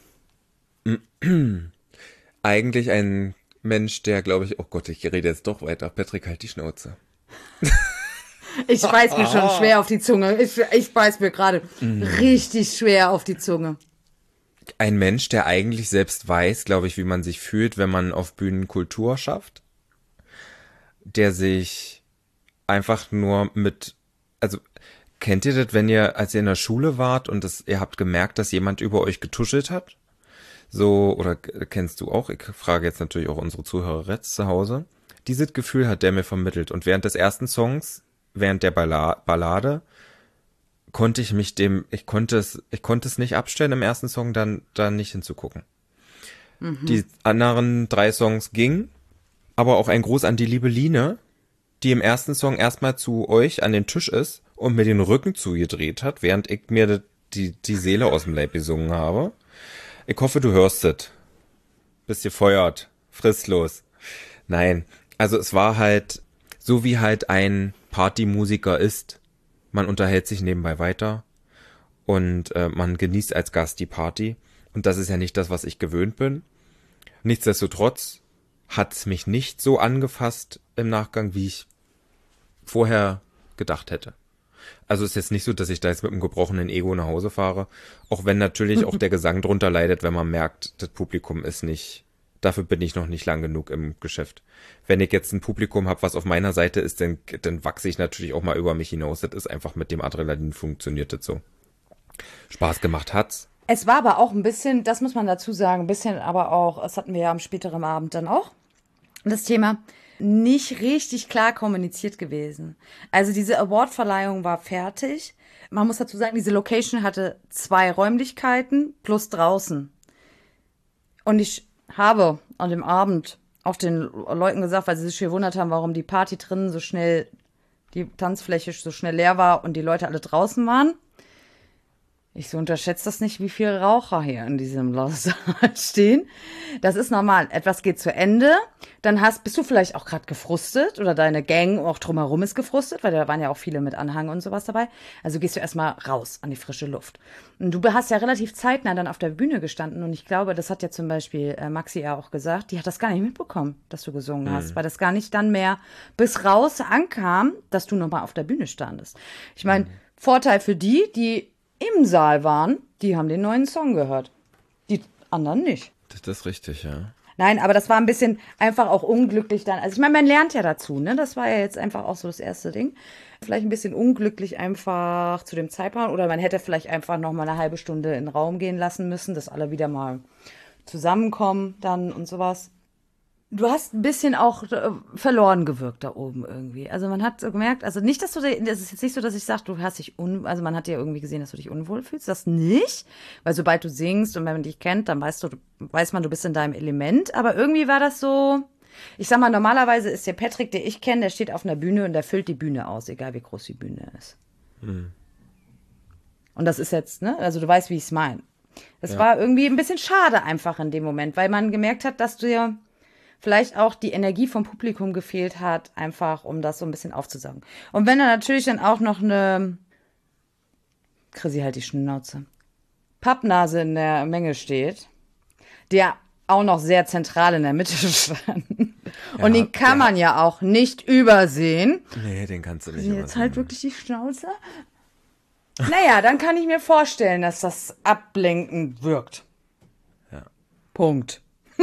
hm. eigentlich ein Mensch, der, glaube ich, oh Gott, ich rede jetzt doch weiter. Patrick, halt die Schnauze. Ich beiß mir schon schwer auf die Zunge. Ich, ich beiß mir gerade mm. richtig schwer auf die Zunge. Ein Mensch, der eigentlich selbst weiß, glaube ich, wie man sich fühlt, wenn man auf Bühnen Kultur schafft. Der sich einfach nur mit, also kennt ihr das, wenn ihr, als ihr in der Schule wart und das, ihr habt gemerkt, dass jemand über euch getuschelt hat? So, oder kennst du auch? Ich frage jetzt natürlich auch unsere Zuhörer jetzt zu Hause. Dieses Gefühl hat der mir vermittelt. Und während des ersten Songs, während der Balla- Ballade, konnte ich mich dem, ich konnte es, ich konnte es nicht abstellen, im ersten Song dann, dann nicht hinzugucken. Mhm. Die anderen drei Songs gingen, aber auch ein Gruß an die liebe Line, die im ersten Song erstmal zu euch an den Tisch ist und mir den Rücken zugedreht hat, während ich mir die, die Seele aus dem Leib gesungen habe. Ich hoffe, du hörst es. Bist gefeuert. Fristlos. Nein. Also es war halt so, wie halt ein Partymusiker ist. Man unterhält sich nebenbei weiter und äh, man genießt als Gast die Party. Und das ist ja nicht das, was ich gewöhnt bin. Nichtsdestotrotz hat es mich nicht so angefasst im Nachgang, wie ich vorher gedacht hätte. Also ist jetzt nicht so, dass ich da jetzt mit einem gebrochenen Ego nach Hause fahre. Auch wenn natürlich auch der Gesang drunter leidet, wenn man merkt, das Publikum ist nicht, dafür bin ich noch nicht lang genug im Geschäft. Wenn ich jetzt ein Publikum habe, was auf meiner Seite ist, dann, dann wachse ich natürlich auch mal über mich hinaus. Das ist einfach mit dem Adrenalin funktioniert das so. Spaß gemacht hat's. Es war aber auch ein bisschen, das muss man dazu sagen, ein bisschen aber auch, das hatten wir ja am späteren Abend dann auch, das Thema nicht richtig klar kommuniziert gewesen. Also diese Awardverleihung war fertig. Man muss dazu sagen, diese Location hatte zwei Räumlichkeiten plus draußen. Und ich habe an dem Abend auch den Leuten gesagt, weil sie sich gewundert haben, warum die Party drinnen so schnell, die Tanzfläche so schnell leer war und die Leute alle draußen waren. Ich so unterschätze das nicht, wie viele Raucher hier in diesem Saal stehen. Das ist normal. Etwas geht zu Ende, dann hast, bist du vielleicht auch gerade gefrustet oder deine Gang auch drumherum ist gefrustet, weil da waren ja auch viele mit Anhang und sowas dabei. Also gehst du erstmal raus an die frische Luft. Und du hast ja relativ zeitnah dann auf der Bühne gestanden und ich glaube, das hat ja zum Beispiel äh, Maxi ja auch gesagt, die hat das gar nicht mitbekommen, dass du gesungen mhm. hast, weil das gar nicht dann mehr bis raus ankam, dass du nochmal auf der Bühne standest. Ich meine, mhm. Vorteil für die, die im Saal waren, die haben den neuen Song gehört. Die anderen nicht. Das ist richtig, ja. Nein, aber das war ein bisschen einfach auch unglücklich dann. Also ich meine, man lernt ja dazu, ne? Das war ja jetzt einfach auch so das erste Ding. Vielleicht ein bisschen unglücklich einfach zu dem Zeitpunkt. Oder man hätte vielleicht einfach noch mal eine halbe Stunde in den Raum gehen lassen müssen, dass alle wieder mal zusammenkommen dann und sowas. Du hast ein bisschen auch äh, verloren gewirkt da oben irgendwie. Also man hat so gemerkt, also nicht, dass du, das ist jetzt nicht so, dass ich sage, du hast dich un, also man hat ja irgendwie gesehen, dass du dich unwohl fühlst, das nicht, weil sobald du singst und wenn man dich kennt, dann weißt du, weiß man, du bist in deinem Element, aber irgendwie war das so, ich sag mal, normalerweise ist der Patrick, den ich kenne, der steht auf einer Bühne und der füllt die Bühne aus, egal wie groß die Bühne ist. Hm. Und das ist jetzt, ne, also du weißt, wie ich es meine. Das ja. war irgendwie ein bisschen schade einfach in dem Moment, weil man gemerkt hat, dass du ja vielleicht auch die Energie vom Publikum gefehlt hat, einfach um das so ein bisschen aufzusaugen. Und wenn da natürlich dann auch noch eine, Chrissy, halt die Schnauze, Pappnase in der Menge steht, der auch noch sehr zentral in der Mitte stand. Ja, und den kann man ja auch nicht übersehen. Nee, den kannst du nicht Jetzt übersehen. halt wirklich die Schnauze. Naja, dann kann ich mir vorstellen, dass das ablenkend wirkt. Ja. Punkt.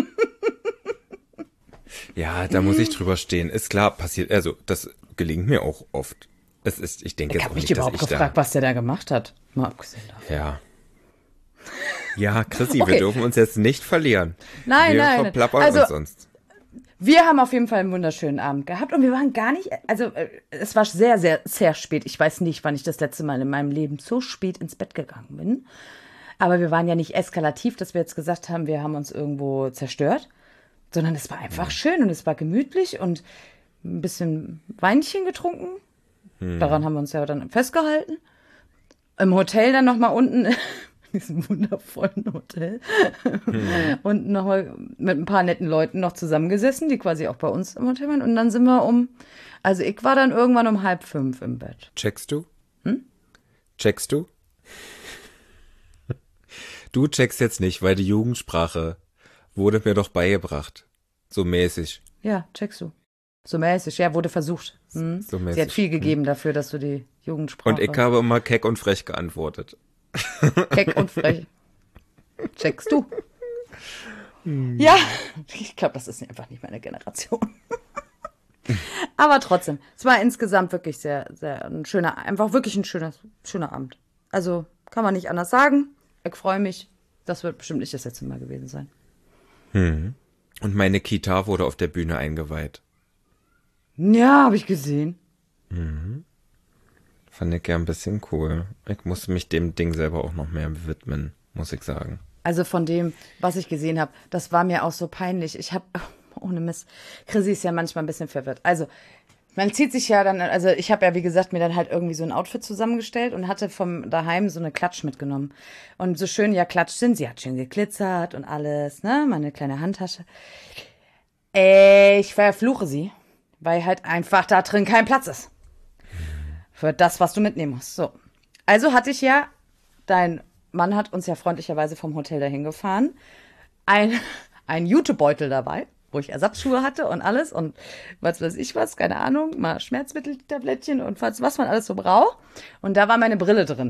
Ja, da muss ich drüber stehen. Ist klar, passiert, also das gelingt mir auch oft. Es ist, ich denke ich jetzt auch nicht, nicht, dass überhaupt ich gefragt, da... was der da gemacht hat. Mal abgesehen davon. Ja. Ja, Chrissy, okay. Wir dürfen uns jetzt nicht verlieren. Nein, wir nein. Wir verplappern also, uns sonst. Wir haben auf jeden Fall einen wunderschönen Abend gehabt und wir waren gar nicht, also äh, es war sehr, sehr, sehr spät. Ich weiß nicht, wann ich das letzte Mal in meinem Leben so spät ins Bett gegangen bin. Aber wir waren ja nicht eskalativ, dass wir jetzt gesagt haben, wir haben uns irgendwo zerstört. Sondern es war einfach schön und es war gemütlich und ein bisschen Weinchen getrunken. Hm. Daran haben wir uns ja dann festgehalten. Im Hotel dann nochmal unten, in diesem wundervollen Hotel, hm. und nochmal mit ein paar netten Leuten noch zusammengesessen, die quasi auch bei uns im Hotel waren. Und dann sind wir um, also ich war dann irgendwann um halb fünf im Bett. Checkst du? Hm? Checkst du? Du checkst jetzt nicht, weil die Jugendsprache wurde mir doch beigebracht. So mäßig. Ja, checkst du. So mäßig, ja, wurde versucht. Hm? So mäßig. Sie hat viel gegeben hm. dafür, dass du die Jugendsprache... Und ich habe immer keck und frech geantwortet. Keck und frech. Checkst du? Hm. Ja, ich glaube, das ist einfach nicht meine Generation. Aber trotzdem, es war insgesamt wirklich sehr, sehr ein schöner, einfach wirklich ein schöner, schöner Abend. Also kann man nicht anders sagen. Ich freue mich. Das wird bestimmt nicht das letzte Mal gewesen sein. Hm. Und meine Kita wurde auf der Bühne eingeweiht. Ja, habe ich gesehen. Mhm. Fand ich ja ein bisschen cool. Ich musste mich dem Ding selber auch noch mehr widmen, muss ich sagen. Also von dem, was ich gesehen habe, das war mir auch so peinlich. Ich habe, ohne Mist, Chrissy ist ja manchmal ein bisschen verwirrt. Also man zieht sich ja dann, also ich habe ja, wie gesagt, mir dann halt irgendwie so ein Outfit zusammengestellt und hatte vom daheim so eine Klatsch mitgenommen. Und so schön ja Klatsch sind, sie hat schön geglitzert und alles, ne, meine kleine Handtasche. Äh, ich verfluche sie, weil halt einfach da drin kein Platz ist. Für das, was du mitnehmen musst. So. Also hatte ich ja, dein Mann hat uns ja freundlicherweise vom Hotel dahin gefahren, ein, ein Jutebeutel dabei. wo ich Ersatzschuhe hatte und alles und was weiß ich was, keine Ahnung, mal Schmerzmitteltablettchen und was, was man alles so braucht. Und da war meine Brille drin,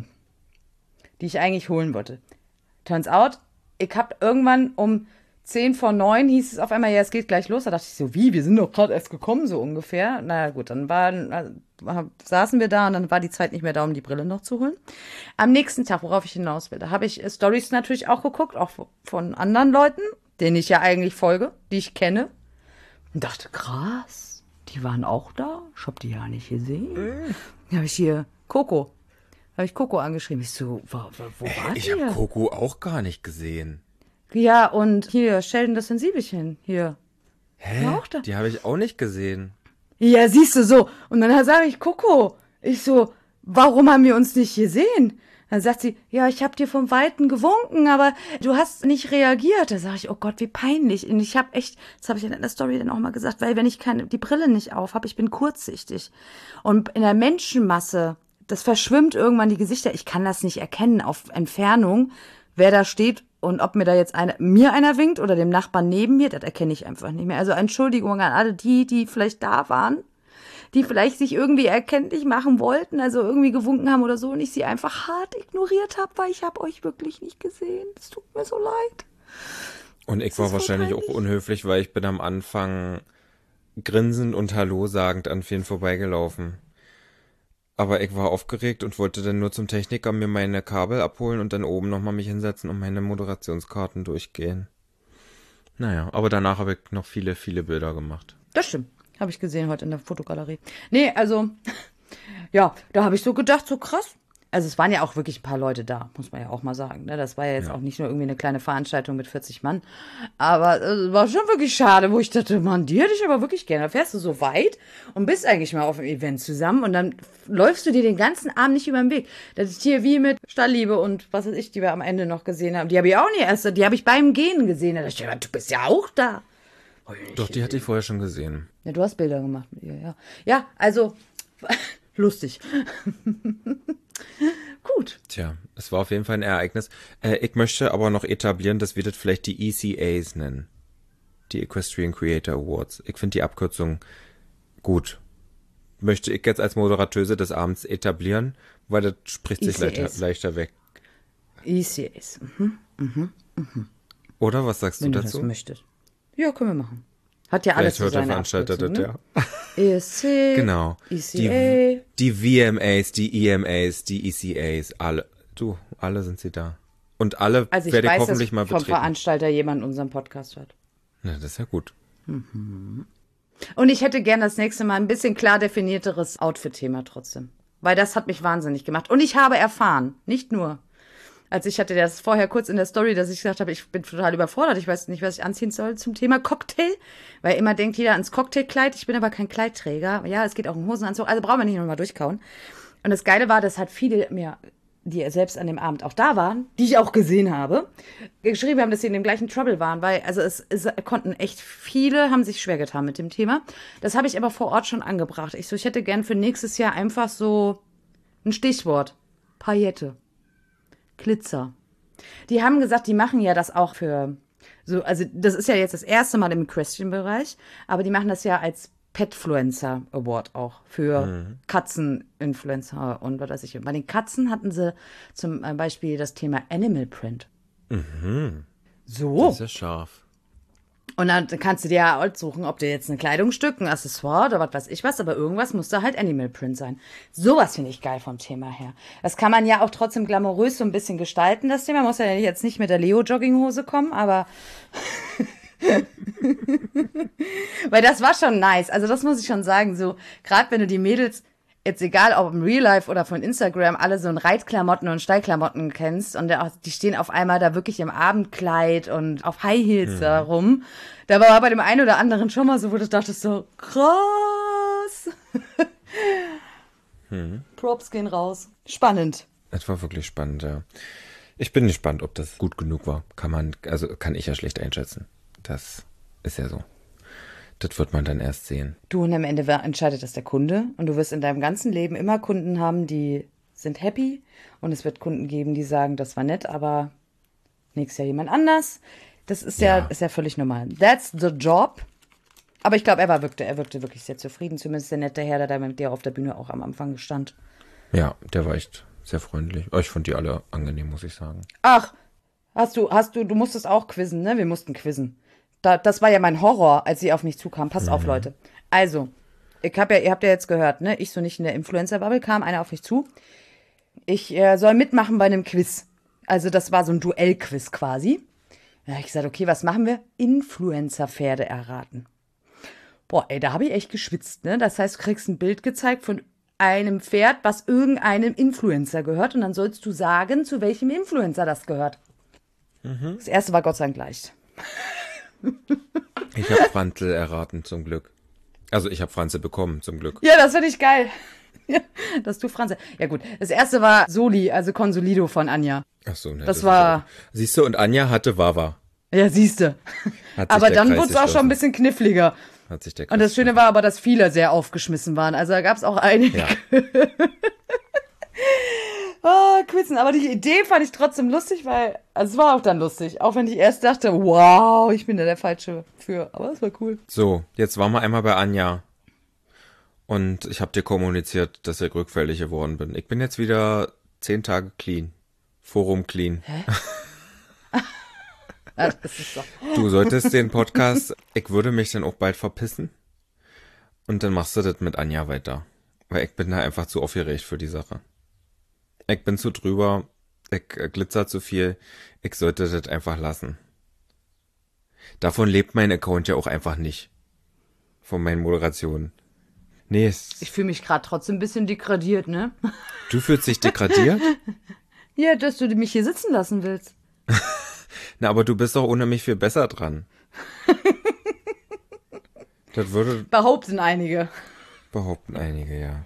die ich eigentlich holen wollte. Turns out, ich hab irgendwann um zehn vor neun hieß es auf einmal, ja, es geht gleich los. Da dachte ich so, wie, wir sind doch gerade erst gekommen, so ungefähr. Naja, gut, dann waren, äh, saßen wir da und dann war die Zeit nicht mehr da, um die Brille noch zu holen. Am nächsten Tag, worauf ich hinaus will, da habe ich Stories natürlich auch geguckt, auch von anderen Leuten, denen ich ja eigentlich folge, die ich kenne. Und dachte, krass, die waren auch da? Ich hab die ja nicht gesehen. Mhm. Da habe ich hier Coco, habe ich Coco angeschrieben. Ich so, wo, wo war die? Ich habe Coco auch gar nicht gesehen. Ja, und hier, Sheldon das Sensibelchen, hier. Hä? Auch da. Die habe ich auch nicht gesehen. Ja, siehst du so. Und dann sage ich, Coco. Ich so, warum haben wir uns nicht gesehen? Dann sagt sie, ja, ich habe dir vom Weiten gewunken, aber du hast nicht reagiert. Da sage ich, oh Gott, wie peinlich. Und ich habe echt, das habe ich in der Story dann auch mal gesagt, weil wenn ich keine, die Brille nicht auf habe, ich bin kurzsichtig. Und in der Menschenmasse, das verschwimmt irgendwann die Gesichter. Ich kann das nicht erkennen auf Entfernung, wer da steht. Und ob mir da jetzt einer, mir einer winkt oder dem Nachbarn neben mir, das erkenne ich einfach nicht mehr. Also Entschuldigung an alle die, die vielleicht da waren, die vielleicht sich irgendwie erkenntlich machen wollten, also irgendwie gewunken haben oder so und ich sie einfach hart ignoriert habe, weil ich habe euch wirklich nicht gesehen. Es tut mir so leid. Und ich war wahrscheinlich auch unhöflich, weil ich bin am Anfang grinsend und Hallo sagend an vielen vorbeigelaufen. Aber ich war aufgeregt und wollte dann nur zum Techniker mir meine Kabel abholen und dann oben nochmal mich hinsetzen und meine Moderationskarten durchgehen. Naja, aber danach habe ich noch viele, viele Bilder gemacht. Das stimmt. Habe ich gesehen heute in der Fotogalerie. Nee, also, ja, da habe ich so gedacht, so krass. Also es waren ja auch wirklich ein paar Leute da, muss man ja auch mal sagen. Ne? Das war ja jetzt ja. auch nicht nur irgendwie eine kleine Veranstaltung mit vierzig Mann. Aber es äh, war schon wirklich schade, wo ich dachte, Mann, die hätte ich aber wirklich gerne. Da fährst du so weit und bist eigentlich mal auf dem Event zusammen und dann läufst du dir den ganzen Abend nicht über den Weg. Das ist hier wie mit Stallliebe und was weiß ich, die wir am Ende noch gesehen haben. Die habe ich auch nicht erst, die habe ich beim Gehen gesehen. Da dachte ich, du bist ja auch da. Doch, die hatte ich vorher schon gesehen. Ja, du hast Bilder gemacht mit ihr, ja. Ja, also, lustig. Gut. Tja, es war auf jeden Fall ein Ereignis. Äh, ich möchte aber noch etablieren, dass wir das vielleicht die E C As nennen. Die Equestrian Creator Awards. Ich finde die Abkürzung gut. Möchte ich jetzt als Moderatöse des Abends etablieren, weil das spricht sich leichter, leichter weg. E C As. Mhm, mhm, mhm. Oder, was sagst Wenn du dazu? dazu? Wenn du das möchtest. Ja, können wir machen. Hat ja alles Vielleicht so hört der seine Veranstalter das, ne? ja. E S C, genau. E C A. Die, die V M As, die E M As, die E C As, alle. Du, alle sind sie da. Und alle also ich werde ich weiß, hoffentlich dass mal vom betreten. Veranstalter jemand unseren Podcast hört. Na, das ist ja gut. Mhm. Und ich hätte gern das nächste Mal ein bisschen klar definierteres Outfit-Thema trotzdem. Weil das hat mich wahnsinnig gemacht. Und ich habe erfahren, nicht nur, als ich hatte das vorher kurz in der Story, dass ich gesagt habe, ich bin total überfordert, ich weiß nicht, was ich anziehen soll zum Thema Cocktail, weil immer denkt jeder ans Cocktailkleid, ich bin aber kein Kleidträger. Ja, es geht auch um Hosenanzug, also brauchen wir nicht nochmal durchkauen. Und das Geile war, dass halt viele mir, die selbst an dem Abend auch da waren, die ich auch gesehen habe, geschrieben haben, dass sie in dem gleichen Trouble waren, weil also es, es konnten echt viele, haben sich schwer getan mit dem Thema. Das habe ich aber vor Ort schon angebracht. Ich so, ich hätte gern für nächstes Jahr einfach so ein Stichwort. Paillette. Glitzer. Die haben gesagt, die machen ja das auch für so, also das ist ja jetzt das erste Mal im Equestrian-Bereich, aber die machen das ja als Petfluencer Award auch für mhm. Katzeninfluencer und was weiß ich. Bei den Katzen hatten sie zum Beispiel das Thema Animal Print. Mhm. So. Das ist ja scharf. Und dann kannst du dir ja aussuchen, ob dir jetzt ein Kleidungsstück, ein Accessoire oder was weiß ich was, aber irgendwas muss da halt Animal Print sein. Sowas finde ich geil vom Thema her. Das kann man ja auch trotzdem glamourös so ein bisschen gestalten, das Thema. Muss ja jetzt nicht mit der Leo-Jogginghose kommen, aber weil das war schon nice. Also das muss ich schon sagen, so gerade wenn du die Mädels jetzt egal, ob im Real Life oder von Instagram, alle so in Reitklamotten und Steilklamotten kennst und die stehen auf einmal da wirklich im Abendkleid und auf High Heels mhm. da rum. Da war bei dem einen oder anderen schon mal so, wo du dachtest so, krass. mhm. Props gehen raus. Spannend. Es war wirklich spannend, ja. Ich bin gespannt, ob das gut genug war. Kann man, also kann ich ja schlecht einschätzen. Das ist ja so. Das wird man dann erst sehen. Du, und am Ende entscheidet das der Kunde. Und du wirst in deinem ganzen Leben immer Kunden haben, die sind happy. Und es wird Kunden geben, die sagen, das war nett, aber nächstes Jahr jemand anders. Das ist ja, Ja. ist ja völlig normal. That's the job. Aber ich glaube, er war wirkte, er wirkte wirklich sehr zufrieden. Zumindest der nette Herr, der da mit dir auf der Bühne auch am Anfang stand. Ja, der war echt sehr freundlich. Oh, ich fand die alle angenehm, muss ich sagen. Ach, hast du, hast du, du musstest auch quizzen, ne? Wir mussten quizzen. Da, das war ja mein Horror, als sie auf mich zukam. Passt auf, Leute. Also, ich hab ja, ihr habt ja jetzt gehört, ne? Ich so nicht in der Influencer-Bubble, kam einer auf mich zu. Ich äh, soll mitmachen bei einem Quiz. Also, das war so ein Duellquiz quasi. Da hab ich gesagt, okay, was machen wir? Influencer-Pferde erraten. Boah, ey, da habe ich echt geschwitzt, ne? Das heißt, du kriegst ein Bild gezeigt von einem Pferd, was irgendeinem Influencer gehört. Und dann sollst du sagen, zu welchem Influencer das gehört. Mhm. Das erste war Gott sei Dank leicht. Ich habe Franzl erraten, zum Glück. Also ich habe Franzl bekommen, zum Glück. Ja, das finde ich geil. Ja, dass du Franz. Ja gut, das erste war Soli, also Consolido von Anja. Ach so, ne, das, das war. Siehst du, und Anja hatte Wawa. Ja, siehste. Aber dann wurde es auch schon ein bisschen kniffliger. Hat sich der und das Schöne war aber, dass viele sehr aufgeschmissen waren. Also da gab es auch einige. Ja. Oh, Quizzen. Aber die Idee fand ich trotzdem lustig, weil also es war auch dann lustig. Auch wenn ich erst dachte, wow, ich bin da der Falsche für. Aber es war cool. So, jetzt waren wir einmal bei Anja. Und ich habe dir kommuniziert, dass ich rückfällig geworden bin. Ich bin jetzt wieder zehn Tage clean. Forum clean. Hä? Ah, das ist so. Du solltest den Podcast, ich würde mich dann auch bald verpissen. Und dann machst du das mit Anja weiter. Weil ich bin da einfach zu aufgeregt für die Sache. Ich bin zu drüber, ich glitzer zu viel, ich sollte das einfach lassen. Davon lebt mein Account ja auch einfach nicht. Von meinen Moderationen. Nee, es ich fühle mich gerade trotzdem ein bisschen degradiert, ne? Du fühlst dich degradiert? Ja, dass du mich hier sitzen lassen willst. Na, aber du bist doch ohne mich viel besser dran. Das würde... Behaupten einige. Behaupten einige, ja.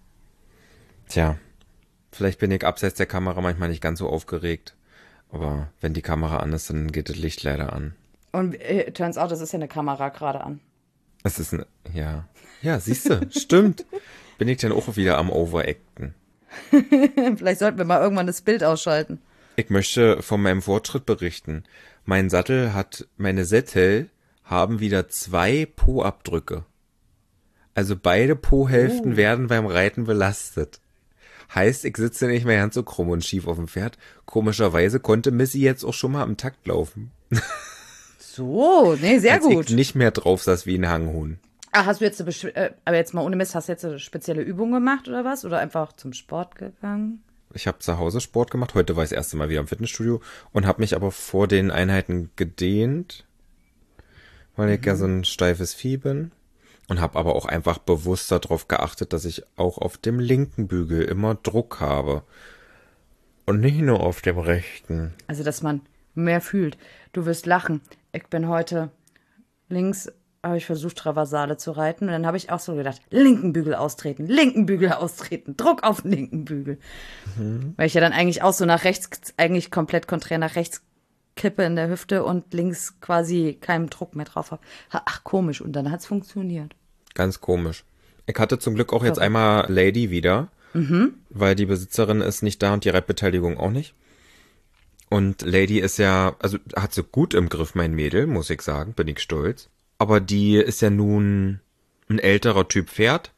Tja, vielleicht bin ich abseits der Kamera manchmal nicht ganz so aufgeregt. Aber wenn die Kamera an ist, dann geht das Licht leider an. Und äh, turns out, das ist ja eine Kamera gerade an. Es ist ein... Ja. Ja, siehst du, stimmt. Bin ich dann auch wieder am Overacten. Vielleicht sollten wir mal irgendwann das Bild ausschalten. Ich möchte von meinem Fortschritt berichten. Mein Sattel hat, meine Sättel haben wieder zwei Po-Abdrücke. Also beide Po-Hälften oh. werden beim Reiten belastet. Heißt, ich sitze nicht mehr ganz so krumm und schief auf dem Pferd. Komischerweise konnte Missy jetzt auch schon mal am Takt laufen. So, nee, sehr Als gut. Ich nicht mehr drauf saß wie ein Hanghuhn. Ach, hast du jetzt, eine, äh, aber jetzt mal ohne Mist, hast du jetzt eine spezielle Übung gemacht oder was? Oder einfach zum Sport gegangen? Ich habe zu Hause Sport gemacht. Heute war ich das erste Mal wieder im Fitnessstudio und habe mich aber vor den Einheiten gedehnt, weil ich mhm. ja so ein steifes Vieh bin. Und habe aber auch einfach bewusst darauf geachtet, dass ich auch auf dem linken Bügel immer Druck habe. Und nicht nur auf dem rechten. Also, dass man mehr fühlt. Du wirst lachen. Ich bin heute links, habe ich versucht, Traversale zu reiten. Und dann habe ich auch so gedacht, linken Bügel austreten, linken Bügel austreten, Druck auf den linken Bügel. Mhm. Weil ich ja dann eigentlich auch so nach rechts, eigentlich komplett konträr nach rechts kippe in der Hüfte und links quasi keinen Druck mehr drauf habe. Ach, komisch. Und dann hat es funktioniert. Ganz komisch. Ich hatte zum Glück auch jetzt einmal Lady wieder, mhm. weil die Besitzerin ist nicht da und die Reitbeteiligung auch nicht. Und Lady ist ja, also hat sie gut im Griff, mein Mädel, muss ich sagen, bin ich stolz. Aber die ist ja nun ein älterer Typ Pferd,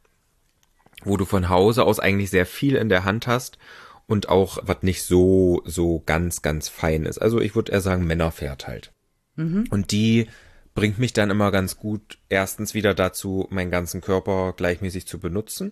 wo du von Hause aus eigentlich sehr viel in der Hand hast und auch was nicht so, so ganz, ganz fein ist. Also ich würde eher sagen Männerpferd halt. Mhm. Und die bringt mich dann immer ganz gut erstens wieder dazu, meinen ganzen Körper gleichmäßig zu benutzen.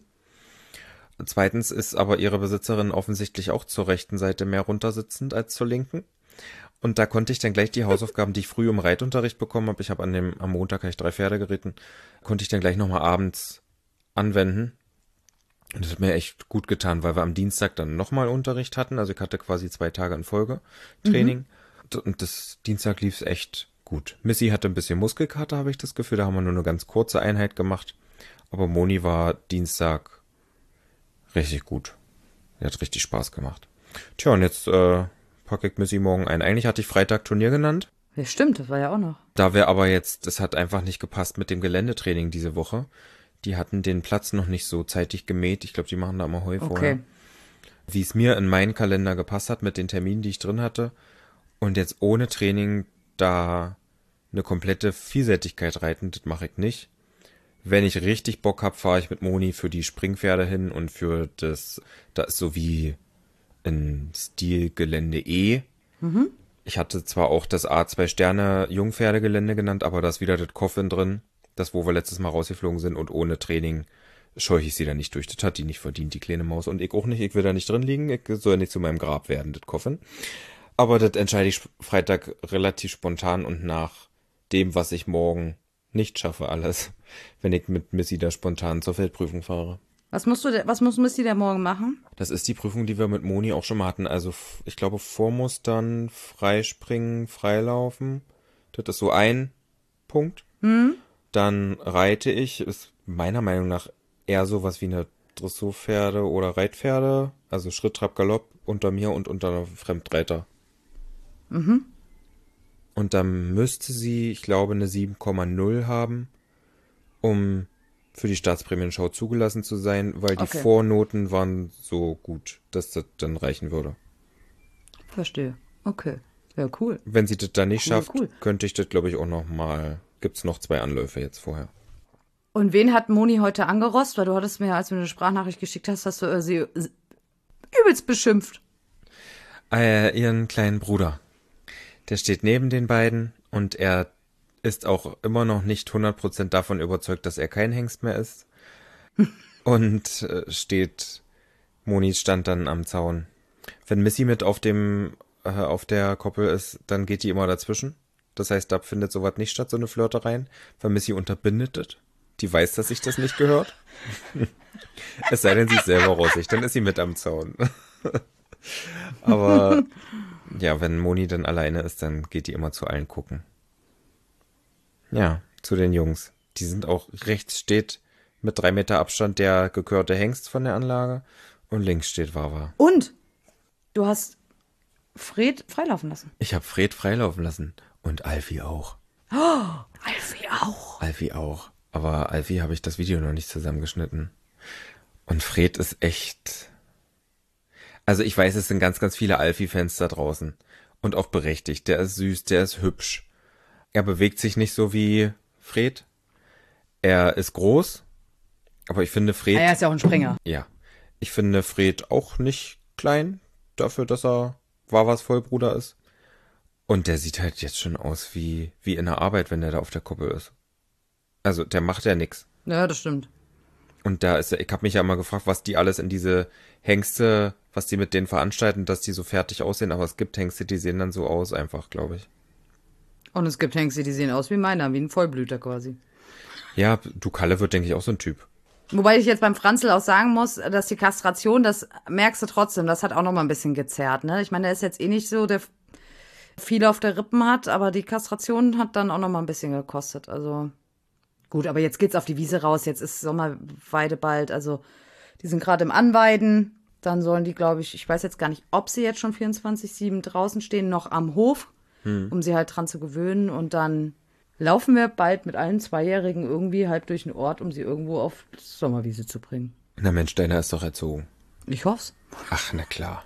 Zweitens ist aber ihre Besitzerin offensichtlich auch zur rechten Seite mehr runtersitzend als zur linken. Und da konnte ich dann gleich die Hausaufgaben, die ich früh im Reitunterricht bekommen habe, ich habe an dem am Montag habe ich drei Pferde geritten, konnte ich dann gleich nochmal abends anwenden. Und das hat mir echt gut getan, weil wir am Dienstag dann nochmal Unterricht hatten. Also ich hatte quasi zwei Tage in Folge Training. Mhm. Und das Dienstag lief es echt gut. Missy hatte ein bisschen Muskelkater, habe ich das Gefühl. Da haben wir nur eine ganz kurze Einheit gemacht. Aber Moni war Dienstag richtig gut. Die hat richtig Spaß gemacht. Tja, und jetzt äh, packe ich Missy morgen ein. Eigentlich hatte ich Freitag Turnier genannt. Ja, stimmt, das war ja auch noch. Da wäre aber jetzt, das hat einfach nicht gepasst mit dem Geländetraining diese Woche. Die hatten den Platz noch nicht so zeitig gemäht. Ich glaube, die machen da immer Heu okay. vorher. Wie es mir in meinen Kalender gepasst hat mit den Terminen, die ich drin hatte. Und jetzt ohne Training da eine komplette Vielseitigkeit reiten, das mache ich nicht. Wenn ich richtig Bock hab, fahre ich mit Moni für die Springpferde hin und für das, da ist so wie ein Stilgelände E. Mhm. Ich hatte zwar auch das A zwei Sterne Jungpferdegelände genannt, aber da ist wieder das Coffin drin, das wo wir letztes Mal rausgeflogen sind und ohne Training scheuche ich sie da nicht durch. Das hat die nicht verdient, die kleine Maus. Und ich auch nicht, ich will da nicht drin liegen, ich soll nicht zu meinem Grab werden, das Coffin. Aber das entscheide ich Freitag relativ spontan und nach dem, was ich morgen nicht schaffe, alles, wenn ich mit Missy da spontan zur Feldprüfung fahre. Was musst du, de- was muss Missy da morgen machen? Das ist die Prüfung, die wir mit Moni auch schon mal hatten. Also ich glaube, Vormustern, Freispringen, Freilaufen. Das ist so ein Punkt. Hm? Dann reite ich, ist meiner Meinung nach eher sowas wie eine Dressurpferde oder Reitpferde. Also Schritt, Trab, Galopp unter mir und unter Fremdreiter. Mhm. Und dann müsste sie, ich glaube, eine sieben Komma null haben, um für die Staatsprämienschau zugelassen zu sein, weil die Okay. Vornoten waren so gut, dass das dann reichen würde. Verstehe. Okay. Ja, cool. Wenn sie das dann nicht Cool, schafft, cool. könnte ich das, glaube ich, auch noch mal, gibt's noch zwei Anläufe jetzt vorher. Und wen hat Moni heute angerost? Weil du hattest mir, als du mir eine Sprachnachricht geschickt hast, hast du äh, sie äh, übelst beschimpft. Äh, ihren kleinen Bruder. Der steht neben den beiden und er ist auch immer noch nicht hundert Prozent davon überzeugt, dass er kein Hengst mehr ist. Und äh, steht, Moni stand dann am Zaun. Wenn Missy mit auf dem, äh, auf der Koppel ist, dann geht die immer dazwischen. Das heißt, da findet sowas nicht statt, so eine Flirtereien, weil Missy unterbindet das. Die weiß, dass sich das nicht gehört. Es sei denn, sie ist selber rossig, dann ist sie mit am Zaun. Aber ja, wenn Moni dann alleine ist, dann geht die immer zu allen gucken. Ja, zu den Jungs. Die sind auch, rechts steht mit drei Meter Abstand der gekörte Hengst von der Anlage und links steht Wawa. Und du hast Fred freilaufen lassen. Ich habe Fred freilaufen lassen und Alfie auch. Alfie auch. Alfie auch. Aber Alfie habe ich das Video noch nicht zusammengeschnitten. Und Fred ist echt... Also ich weiß, es sind ganz, ganz viele Alfie-Fans da draußen. Und auch berechtigt. Der ist süß, der ist hübsch. Er bewegt sich nicht so wie Fred. Er ist groß. Aber ich finde Fred... Ah, er ist ja auch ein Springer. Ja. Ich finde Fred auch nicht klein. Dafür, dass er Wawas Vollbruder ist. Und der sieht halt jetzt schon aus wie, wie in der Arbeit, wenn der da auf der Kuppel ist. Also der macht ja nix. Ja, das stimmt. Und da ist, ich habe mich ja immer gefragt, was die alles in diese Hengste, was die mit denen veranstalten, dass die so fertig aussehen. Aber es gibt Hengste, die sehen dann so aus einfach, glaube ich. Und es gibt Hengste, die sehen aus wie meiner, wie ein Vollblüter quasi. Ja, du Kalle wird, denke ich, auch so ein Typ. Wobei ich jetzt beim Franzl auch sagen muss, dass die Kastration, das merkst du trotzdem, das hat auch noch mal ein bisschen gezerrt, ne? Ich meine, der ist jetzt eh nicht so, der viel auf der Rippen hat, aber die Kastration hat dann auch noch mal ein bisschen gekostet. Also gut, aber jetzt geht's auf die Wiese raus, jetzt ist Sommerweide bald, also die sind gerade im Anweiden. Dann sollen die, glaube ich, ich weiß jetzt gar nicht, ob sie jetzt schon vierundzwanzig sieben draußen stehen, noch am Hof, hm. um sie halt dran zu gewöhnen. Und dann laufen wir bald mit allen Zweijährigen irgendwie halb durch den Ort, um sie irgendwo auf die Sommerwiese zu bringen. Na Mensch, deiner ist doch erzogen. Ich hoff's. Ach, na klar.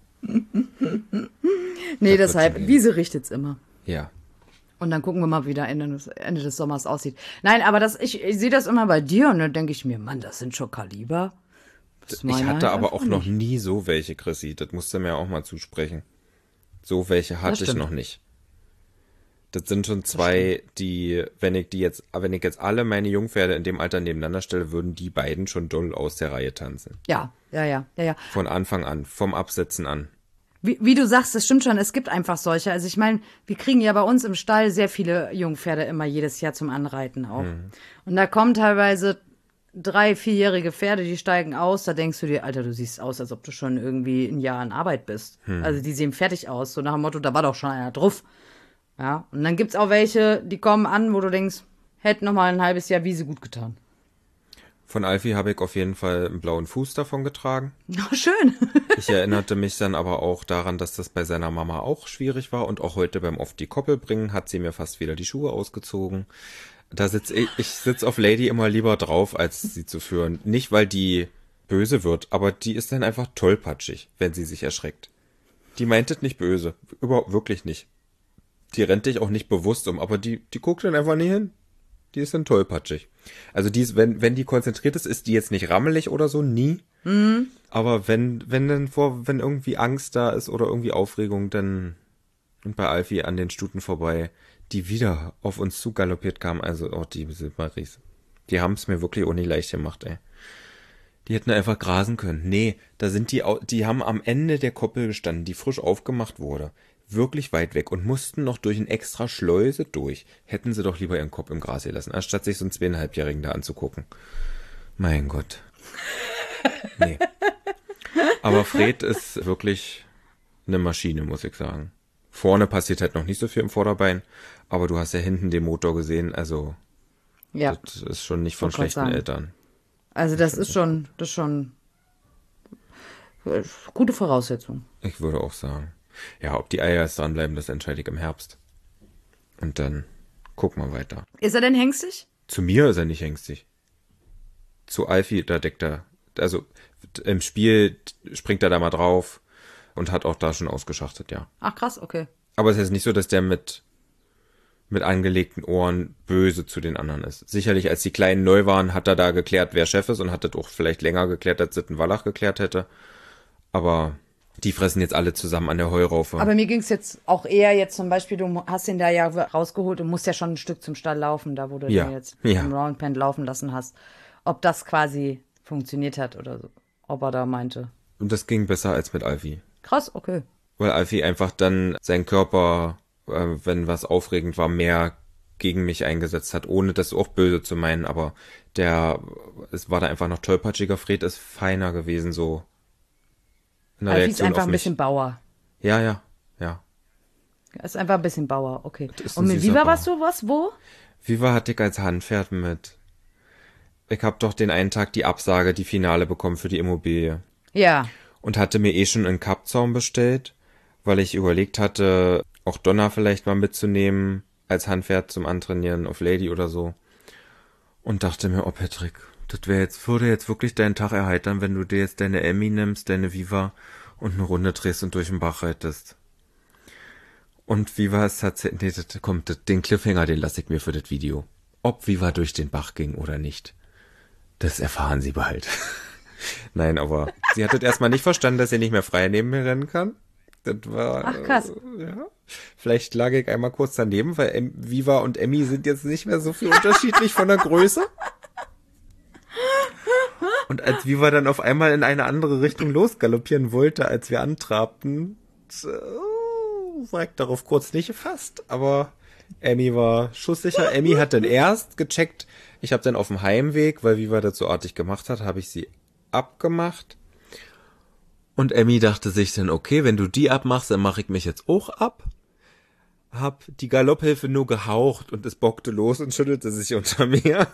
Nee, Das deshalb, wird schon Wiese richtet's immer. Ja. Und dann gucken wir mal, wie der Ende des, Ende des Sommers aussieht. Nein, aber das, ich, ich sehe das immer bei dir und dann denke ich mir, Mann, das sind schon Kaliber. Das Ich hatte halt aber auch einfach noch nicht. nie so welche, Chrissy. Das musst du mir auch mal zusprechen. So welche hatte ich stimmt. noch nicht. Das sind schon zwei, die, wenn ich die jetzt, wenn ich jetzt alle meine Jungpferde in dem Alter nebeneinander stelle, würden die beiden schon doll aus der Reihe tanzen. Ja, ja, ja, ja, ja. Von Anfang an, vom Absetzen an. Wie, wie du sagst, das stimmt schon, es gibt einfach solche. Also ich meine, wir kriegen ja bei uns im Stall sehr viele Jungpferde immer jedes Jahr zum Anreiten auch. Mhm. Und da kommen teilweise drei, vierjährige Pferde, die steigen aus, da denkst du dir, Alter, du siehst aus, als ob du schon irgendwie ein Jahr in Arbeit bist. Also die sehen fertig aus, so nach dem Motto, da war doch schon einer drauf. Ja, und dann gibt's auch welche, die kommen an, wo du denkst, hätte noch mal ein halbes Jahr Wiese gut getan. Von Alfie habe ich auf jeden Fall einen blauen Fuß davon getragen. Oh, schön. Ich erinnerte mich dann aber auch daran, dass das bei seiner Mama auch schwierig war und auch heute beim Oft die Koppel bringen hat sie mir fast wieder die Schuhe ausgezogen. Da sitz ich, ich sitz auf Lady immer lieber drauf, als sie zu führen. Nicht, weil die böse wird, aber die ist dann einfach tollpatschig, wenn sie sich erschreckt. Die meint es nicht böse. Überhaupt wirklich nicht. Die rennt dich auch nicht bewusst um, aber die, die guckt dann einfach nie hin. Die ist dann tollpatschig. Also die ist, wenn, wenn die konzentriert ist, ist die jetzt nicht rammelig oder so, nie. Mhm. Aber wenn, wenn dann vor, wenn irgendwie Angst da ist oder irgendwie Aufregung, dann, und bei Alfie an den Stuten vorbei, die wieder auf uns zu galoppiert kam, also, oh, die sind Maries. Die haben es mir wirklich auch nicht leicht gemacht, ey. Die hätten einfach grasen können. Nee, da sind die, die haben am Ende der Koppel gestanden, die frisch aufgemacht wurde. Wirklich weit weg und mussten noch durch eine extra Schleuse durch. Hätten sie doch lieber ihren Kopf im Gras gelassen, anstatt sich so einen zweieinhalbjährigen da anzugucken. Mein Gott. Nee. Aber Fred ist wirklich eine Maschine, muss ich sagen. Vorne passiert halt noch nicht so viel im Vorderbein, aber du hast ja hinten den Motor gesehen, also Ja. das ist schon nicht von Wollte grad schlechten sagen. Eltern. Also das ist schon, das ist schon äh, gute Voraussetzung. Ich würde auch sagen. Ja, ob die Eier jetzt dranbleiben, das entscheide ich im Herbst. Und dann gucken wir weiter. Ist er denn hängstig? Zu mir ist er nicht ängstlich. Zu Alfie, da deckt er, also im Spiel springt er da mal drauf und hat auch da schon ausgeschachtet, ja. Ach krass, okay. Aber es ist nicht so, dass der mit mit angelegten Ohren böse zu den anderen ist. Sicherlich, als die Kleinen neu waren, hat er da geklärt, wer Chef ist und hat das auch vielleicht länger geklärt, als das ein Wallach geklärt hätte. Aber die fressen jetzt alle zusammen an der Heuraufe. Aber mir ging es jetzt auch eher jetzt zum Beispiel, du hast ihn da ja rausgeholt und musst ja schon ein Stück zum Stall laufen, da wo du Ja, den jetzt ja. im Roundpen laufen lassen hast. Ob das quasi funktioniert hat oder so. Ob er da meinte. Und das ging besser als mit Alfie. Krass, okay. Weil Alfie einfach dann seinen Körper, äh, wenn was aufregend war, mehr gegen mich eingesetzt hat, ohne das auch böse zu meinen, aber der, es war da einfach noch tollpatschiger. Fred ist feiner gewesen, so in der Alfie ist Reaktion einfach auf ein mich. bisschen Bauer. Ja, ja, ja. Er ist einfach ein bisschen Bauer, okay. ist Und ein mit süßer Viva Bauer. warst du was, wo? Viva hatte ich als Handpferd mit. Ich hab doch den einen Tag die Absage, die Finale bekommen für die Immobilie. Ja. Und hatte mir eh schon einen Kappzaum bestellt, weil ich überlegt hatte, auch Donna vielleicht mal mitzunehmen als Handpferd zum Antrainieren auf Lady oder so. Und dachte mir, oh Patrick, das wäre jetzt, würde jetzt wirklich deinen Tag erheitern, wenn du dir jetzt deine Emmy nimmst, deine Viva und eine Runde drehst und durch den Bach reitest. Und Viva ist tatsächlich, nee, das kommt, das, den Cliffhanger, den lasse ich mir für das Video. Ob Viva durch den Bach ging oder nicht, das erfahren sie bald. Nein, aber sie hat das erstmal nicht verstanden, dass sie nicht mehr frei neben mir rennen kann. Das war, Ach, krass. Äh, ja. Vielleicht lag ich einmal kurz daneben, weil em Viva und Emmy sind jetzt nicht mehr so viel unterschiedlich von der Größe. Und als Viva dann auf einmal in eine andere Richtung losgaloppieren wollte, als wir antrabten, äh, war ich darauf kurz nicht gefasst. Aber Emmy war schusssicher. Emmy hat dann erst gecheckt. Ich habe dann auf dem Heimweg, weil Viva das so artig gemacht hat, habe ich sie abgemacht. Und Emmy dachte sich dann, okay, wenn du die abmachst, dann mache ich mich jetzt auch ab. Hab die Galopphilfe nur gehaucht und es bockte los und schüttelte sich unter mir.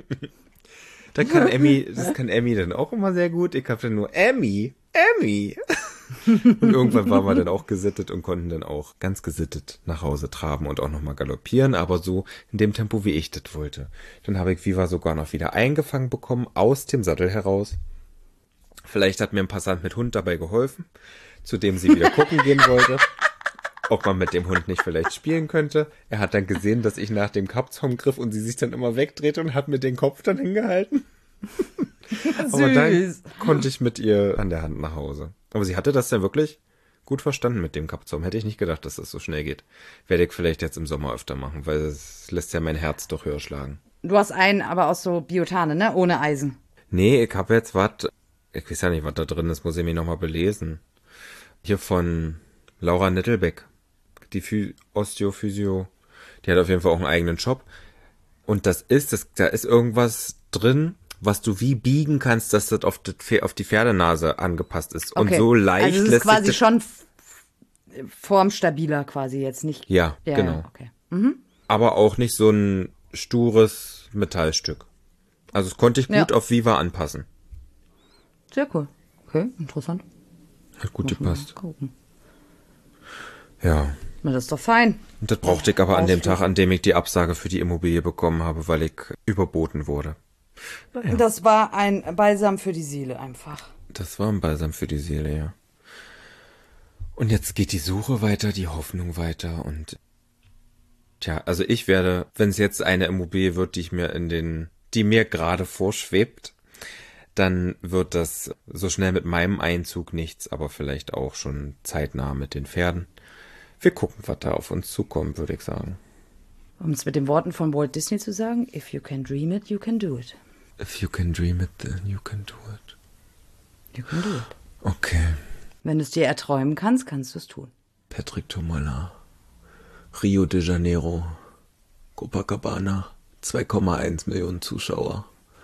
Da kann Emmy, das kann Emmy dann auch immer sehr gut. Ich hab dann nur Emmy, Emmy. Und irgendwann waren wir dann auch gesittet und konnten dann auch ganz gesittet nach Hause traben und auch nochmal galoppieren, aber so in dem Tempo, wie ich das wollte. Dann habe ich Viva sogar noch wieder eingefangen bekommen, aus dem Sattel heraus. Vielleicht hat mir ein Passant mit Hund dabei geholfen, zu dem sie wieder gucken gehen wollte, ob man mit dem Hund nicht vielleicht spielen könnte. Er hat dann gesehen, dass ich nach dem Kappzaum griff und sie sich dann immer wegdreht und hat mir den Kopf dann hingehalten. Aber dann konnte ich mit ihr an der Hand nach Hause. Aber sie hatte das dann wirklich gut verstanden mit dem Kappzaum. Hätte ich nicht gedacht, dass das so schnell geht. Werde ich vielleicht jetzt im Sommer öfter machen, weil es lässt ja mein Herz doch höher schlagen. Du hast einen, aber aus so Biotane, ne? Ohne Eisen. Nee, ich habe jetzt was, ich weiß ja nicht, was da drin ist, muss ich mich nochmal belesen. Hier von Laura Nittelbeck, die Phy- Osteophysio, die hat auf jeden Fall auch einen eigenen Shop. Und das ist, das, da ist irgendwas drin, was du wie biegen kannst, dass das auf die, Pfer- auf die Pferdenase angepasst ist. Und Okay. so leicht also es ist lässt quasi sich das, schon f- formstabiler quasi jetzt, nicht? Ja, Ja, genau. ja, okay. Aber auch nicht so ein stures Metallstück. Also das konnte ich gut Ja. auf Viva anpassen. Sehr cool. Okay, interessant. Hat gut gepasst. Gucken. Ja. Na, das ist doch fein. Und das brauchte ich aber an dem Ausflug. Tag, an dem ich die Absage für die Immobilie bekommen habe, weil ich überboten wurde. Naja. Das war ein Balsam für die Seele einfach. Das war ein Balsam für die Seele, ja. Und jetzt geht die Suche weiter, die Hoffnung weiter und Tja, also ich werde, wenn es jetzt eine Immobilie wird, die ich mir in den, die mir gerade vorschwebt, dann wird das so schnell mit meinem Einzug nichts, aber vielleicht auch schon zeitnah mit den Pferden. Wir gucken, was da auf uns zukommt, würde ich sagen. Um es mit den Worten von Walt Disney zu sagen, if you can dream it, you can do it. If you can dream it, then you can do it. You can do it. Okay. Wenn du es dir erträumen kannst, kannst du es tun. Patrick Tomola, Rio de Janeiro, Copacabana, zwei Komma eins Millionen Zuschauer.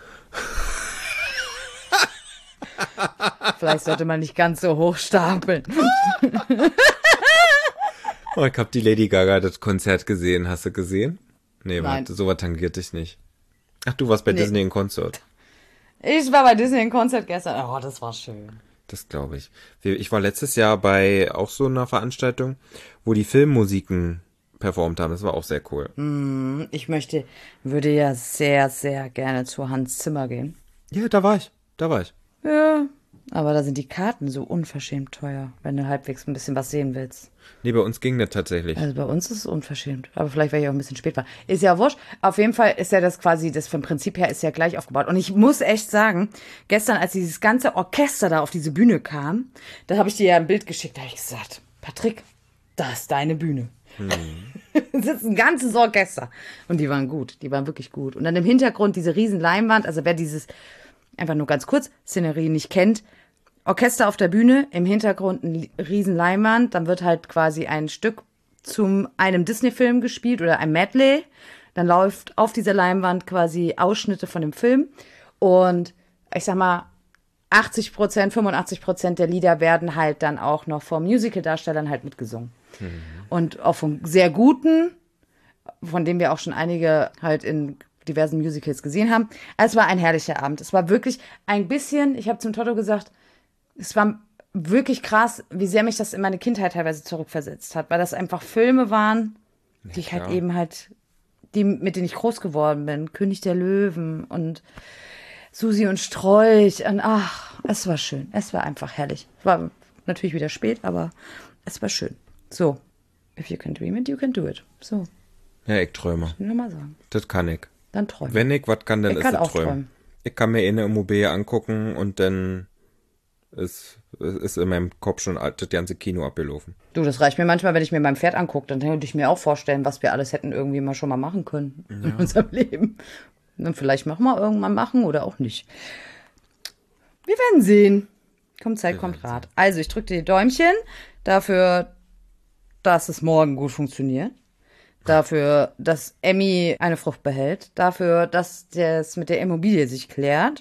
Vielleicht sollte man nicht ganz so hoch stapeln. Oh, ich hab die Lady Gaga das Konzert gesehen. Hast du gesehen? Nee, Nein. warte, sowas tangiert dich nicht. Ach, du warst bei Nee. Disney im Konzert. Ich war bei Disney im Konzert gestern. Oh, das war schön. Das glaube ich. Wir- Ich war letztes Jahr bei auch so einer Veranstaltung, wo die Filmmusiken performt haben. Das war auch sehr cool. Ich möchte, würde ja sehr, sehr gerne zu Hans Zimmer gehen. Ja, da war ich. Da war ich. Ja, aber da sind die Karten so unverschämt teuer, wenn du halbwegs ein bisschen was sehen willst. Nee, bei uns ging das tatsächlich. Also bei uns ist es unverschämt. Aber vielleicht, weil ich auch ein bisschen spät war. Ist ja wurscht. Auf jeden Fall ist ja das quasi, das vom Prinzip her ist ja gleich aufgebaut. Und ich muss echt sagen, gestern, als dieses ganze Orchester da auf diese Bühne kam, da habe ich dir ja ein Bild geschickt, da habe ich gesagt, Patrick, das ist deine Bühne. Es sitzt ein ganzes Orchester. Und die waren gut. Die waren wirklich gut. Und dann im Hintergrund diese riesen Leinwand, also wer dieses, einfach nur ganz kurz, Szenerie nicht kennt, Orchester auf der Bühne, im Hintergrund ein riesen Leinwand, dann wird halt quasi ein Stück zum einem Disney-Film gespielt oder ein Medley. Dann läuft auf dieser Leinwand quasi Ausschnitte von dem Film. Und ich sag mal, achtzig Prozent, fünfundachtzig Prozent der Lieder werden halt dann auch noch vom Musical-Darstellern halt mitgesungen. Und auch vom sehr guten, von dem wir auch schon einige halt in diversen Musicals gesehen haben. Es war ein herrlicher Abend. Es war wirklich ein bisschen, ich habe zum Toto gesagt, es war wirklich krass, wie sehr mich das in meine Kindheit teilweise zurückversetzt hat, weil das einfach Filme waren, die ich halt klar. eben halt, die, mit denen ich groß geworden bin. König der Löwen und Susi und Strolch und ach, es war schön. Es war einfach herrlich. War natürlich wieder spät, aber es war schön. So, if you can dream it, you can do it. So, Ja, ich träume. will ich nochmal sagen. Das kann ich. Dann träumen. Wenn ich was kann, dann Ich ist kann es auch träumen. träumen. Ich kann mir eh eine Immobilie angucken und dann ist, ist in meinem Kopf schon das ganze Kino abgelaufen. Du, das reicht mir manchmal, wenn ich mir mein Pferd angucke, dann könnte ich mir auch vorstellen, was wir alles hätten irgendwie mal schon mal machen können in unserem Leben. Und dann vielleicht machen wir irgendwann machen oder auch nicht. Wir werden sehen. Kommt Zeit, kommt Rat. Also, ich drücke dir die Däumchen dafür, dass es morgen gut funktioniert. Dafür, dass Emmy eine Frucht behält. Dafür, dass das mit der Immobilie sich klärt.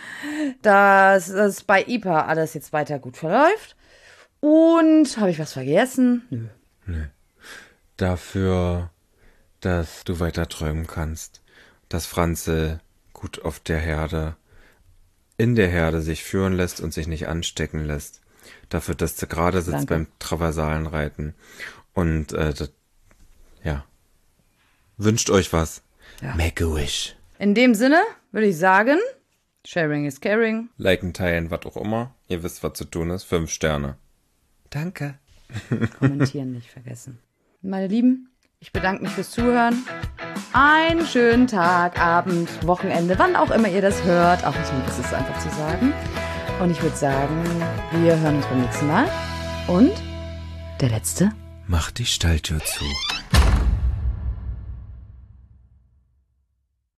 Dass es bei I P A alles jetzt weiter gut verläuft. Und habe ich was vergessen? Nö. Dafür, dass du weiter träumen kannst. Dass Franzl gut auf der Herde, in der Herde sich führen lässt und sich nicht anstecken lässt. Dafür, dass du gerade sitzt Danke. beim Traversalenreiten. Und, äh, das, ja. Wünscht euch was. Ja. Make a wish. In dem Sinne würde ich sagen, sharing is caring. Liken, teilen, was auch immer. Ihr wisst, was zu tun ist. Fünf Sterne. Danke. Kommentieren nicht vergessen. Meine Lieben, ich bedanke mich fürs Zuhören. Einen schönen Tag, Abend, Wochenende, wann auch immer ihr das hört. Auch ich liebe es, es einfach zu sagen. Und ich würde sagen, wir hören uns beim nächsten Mal. Und der letzte. Mach die Stalltür zu.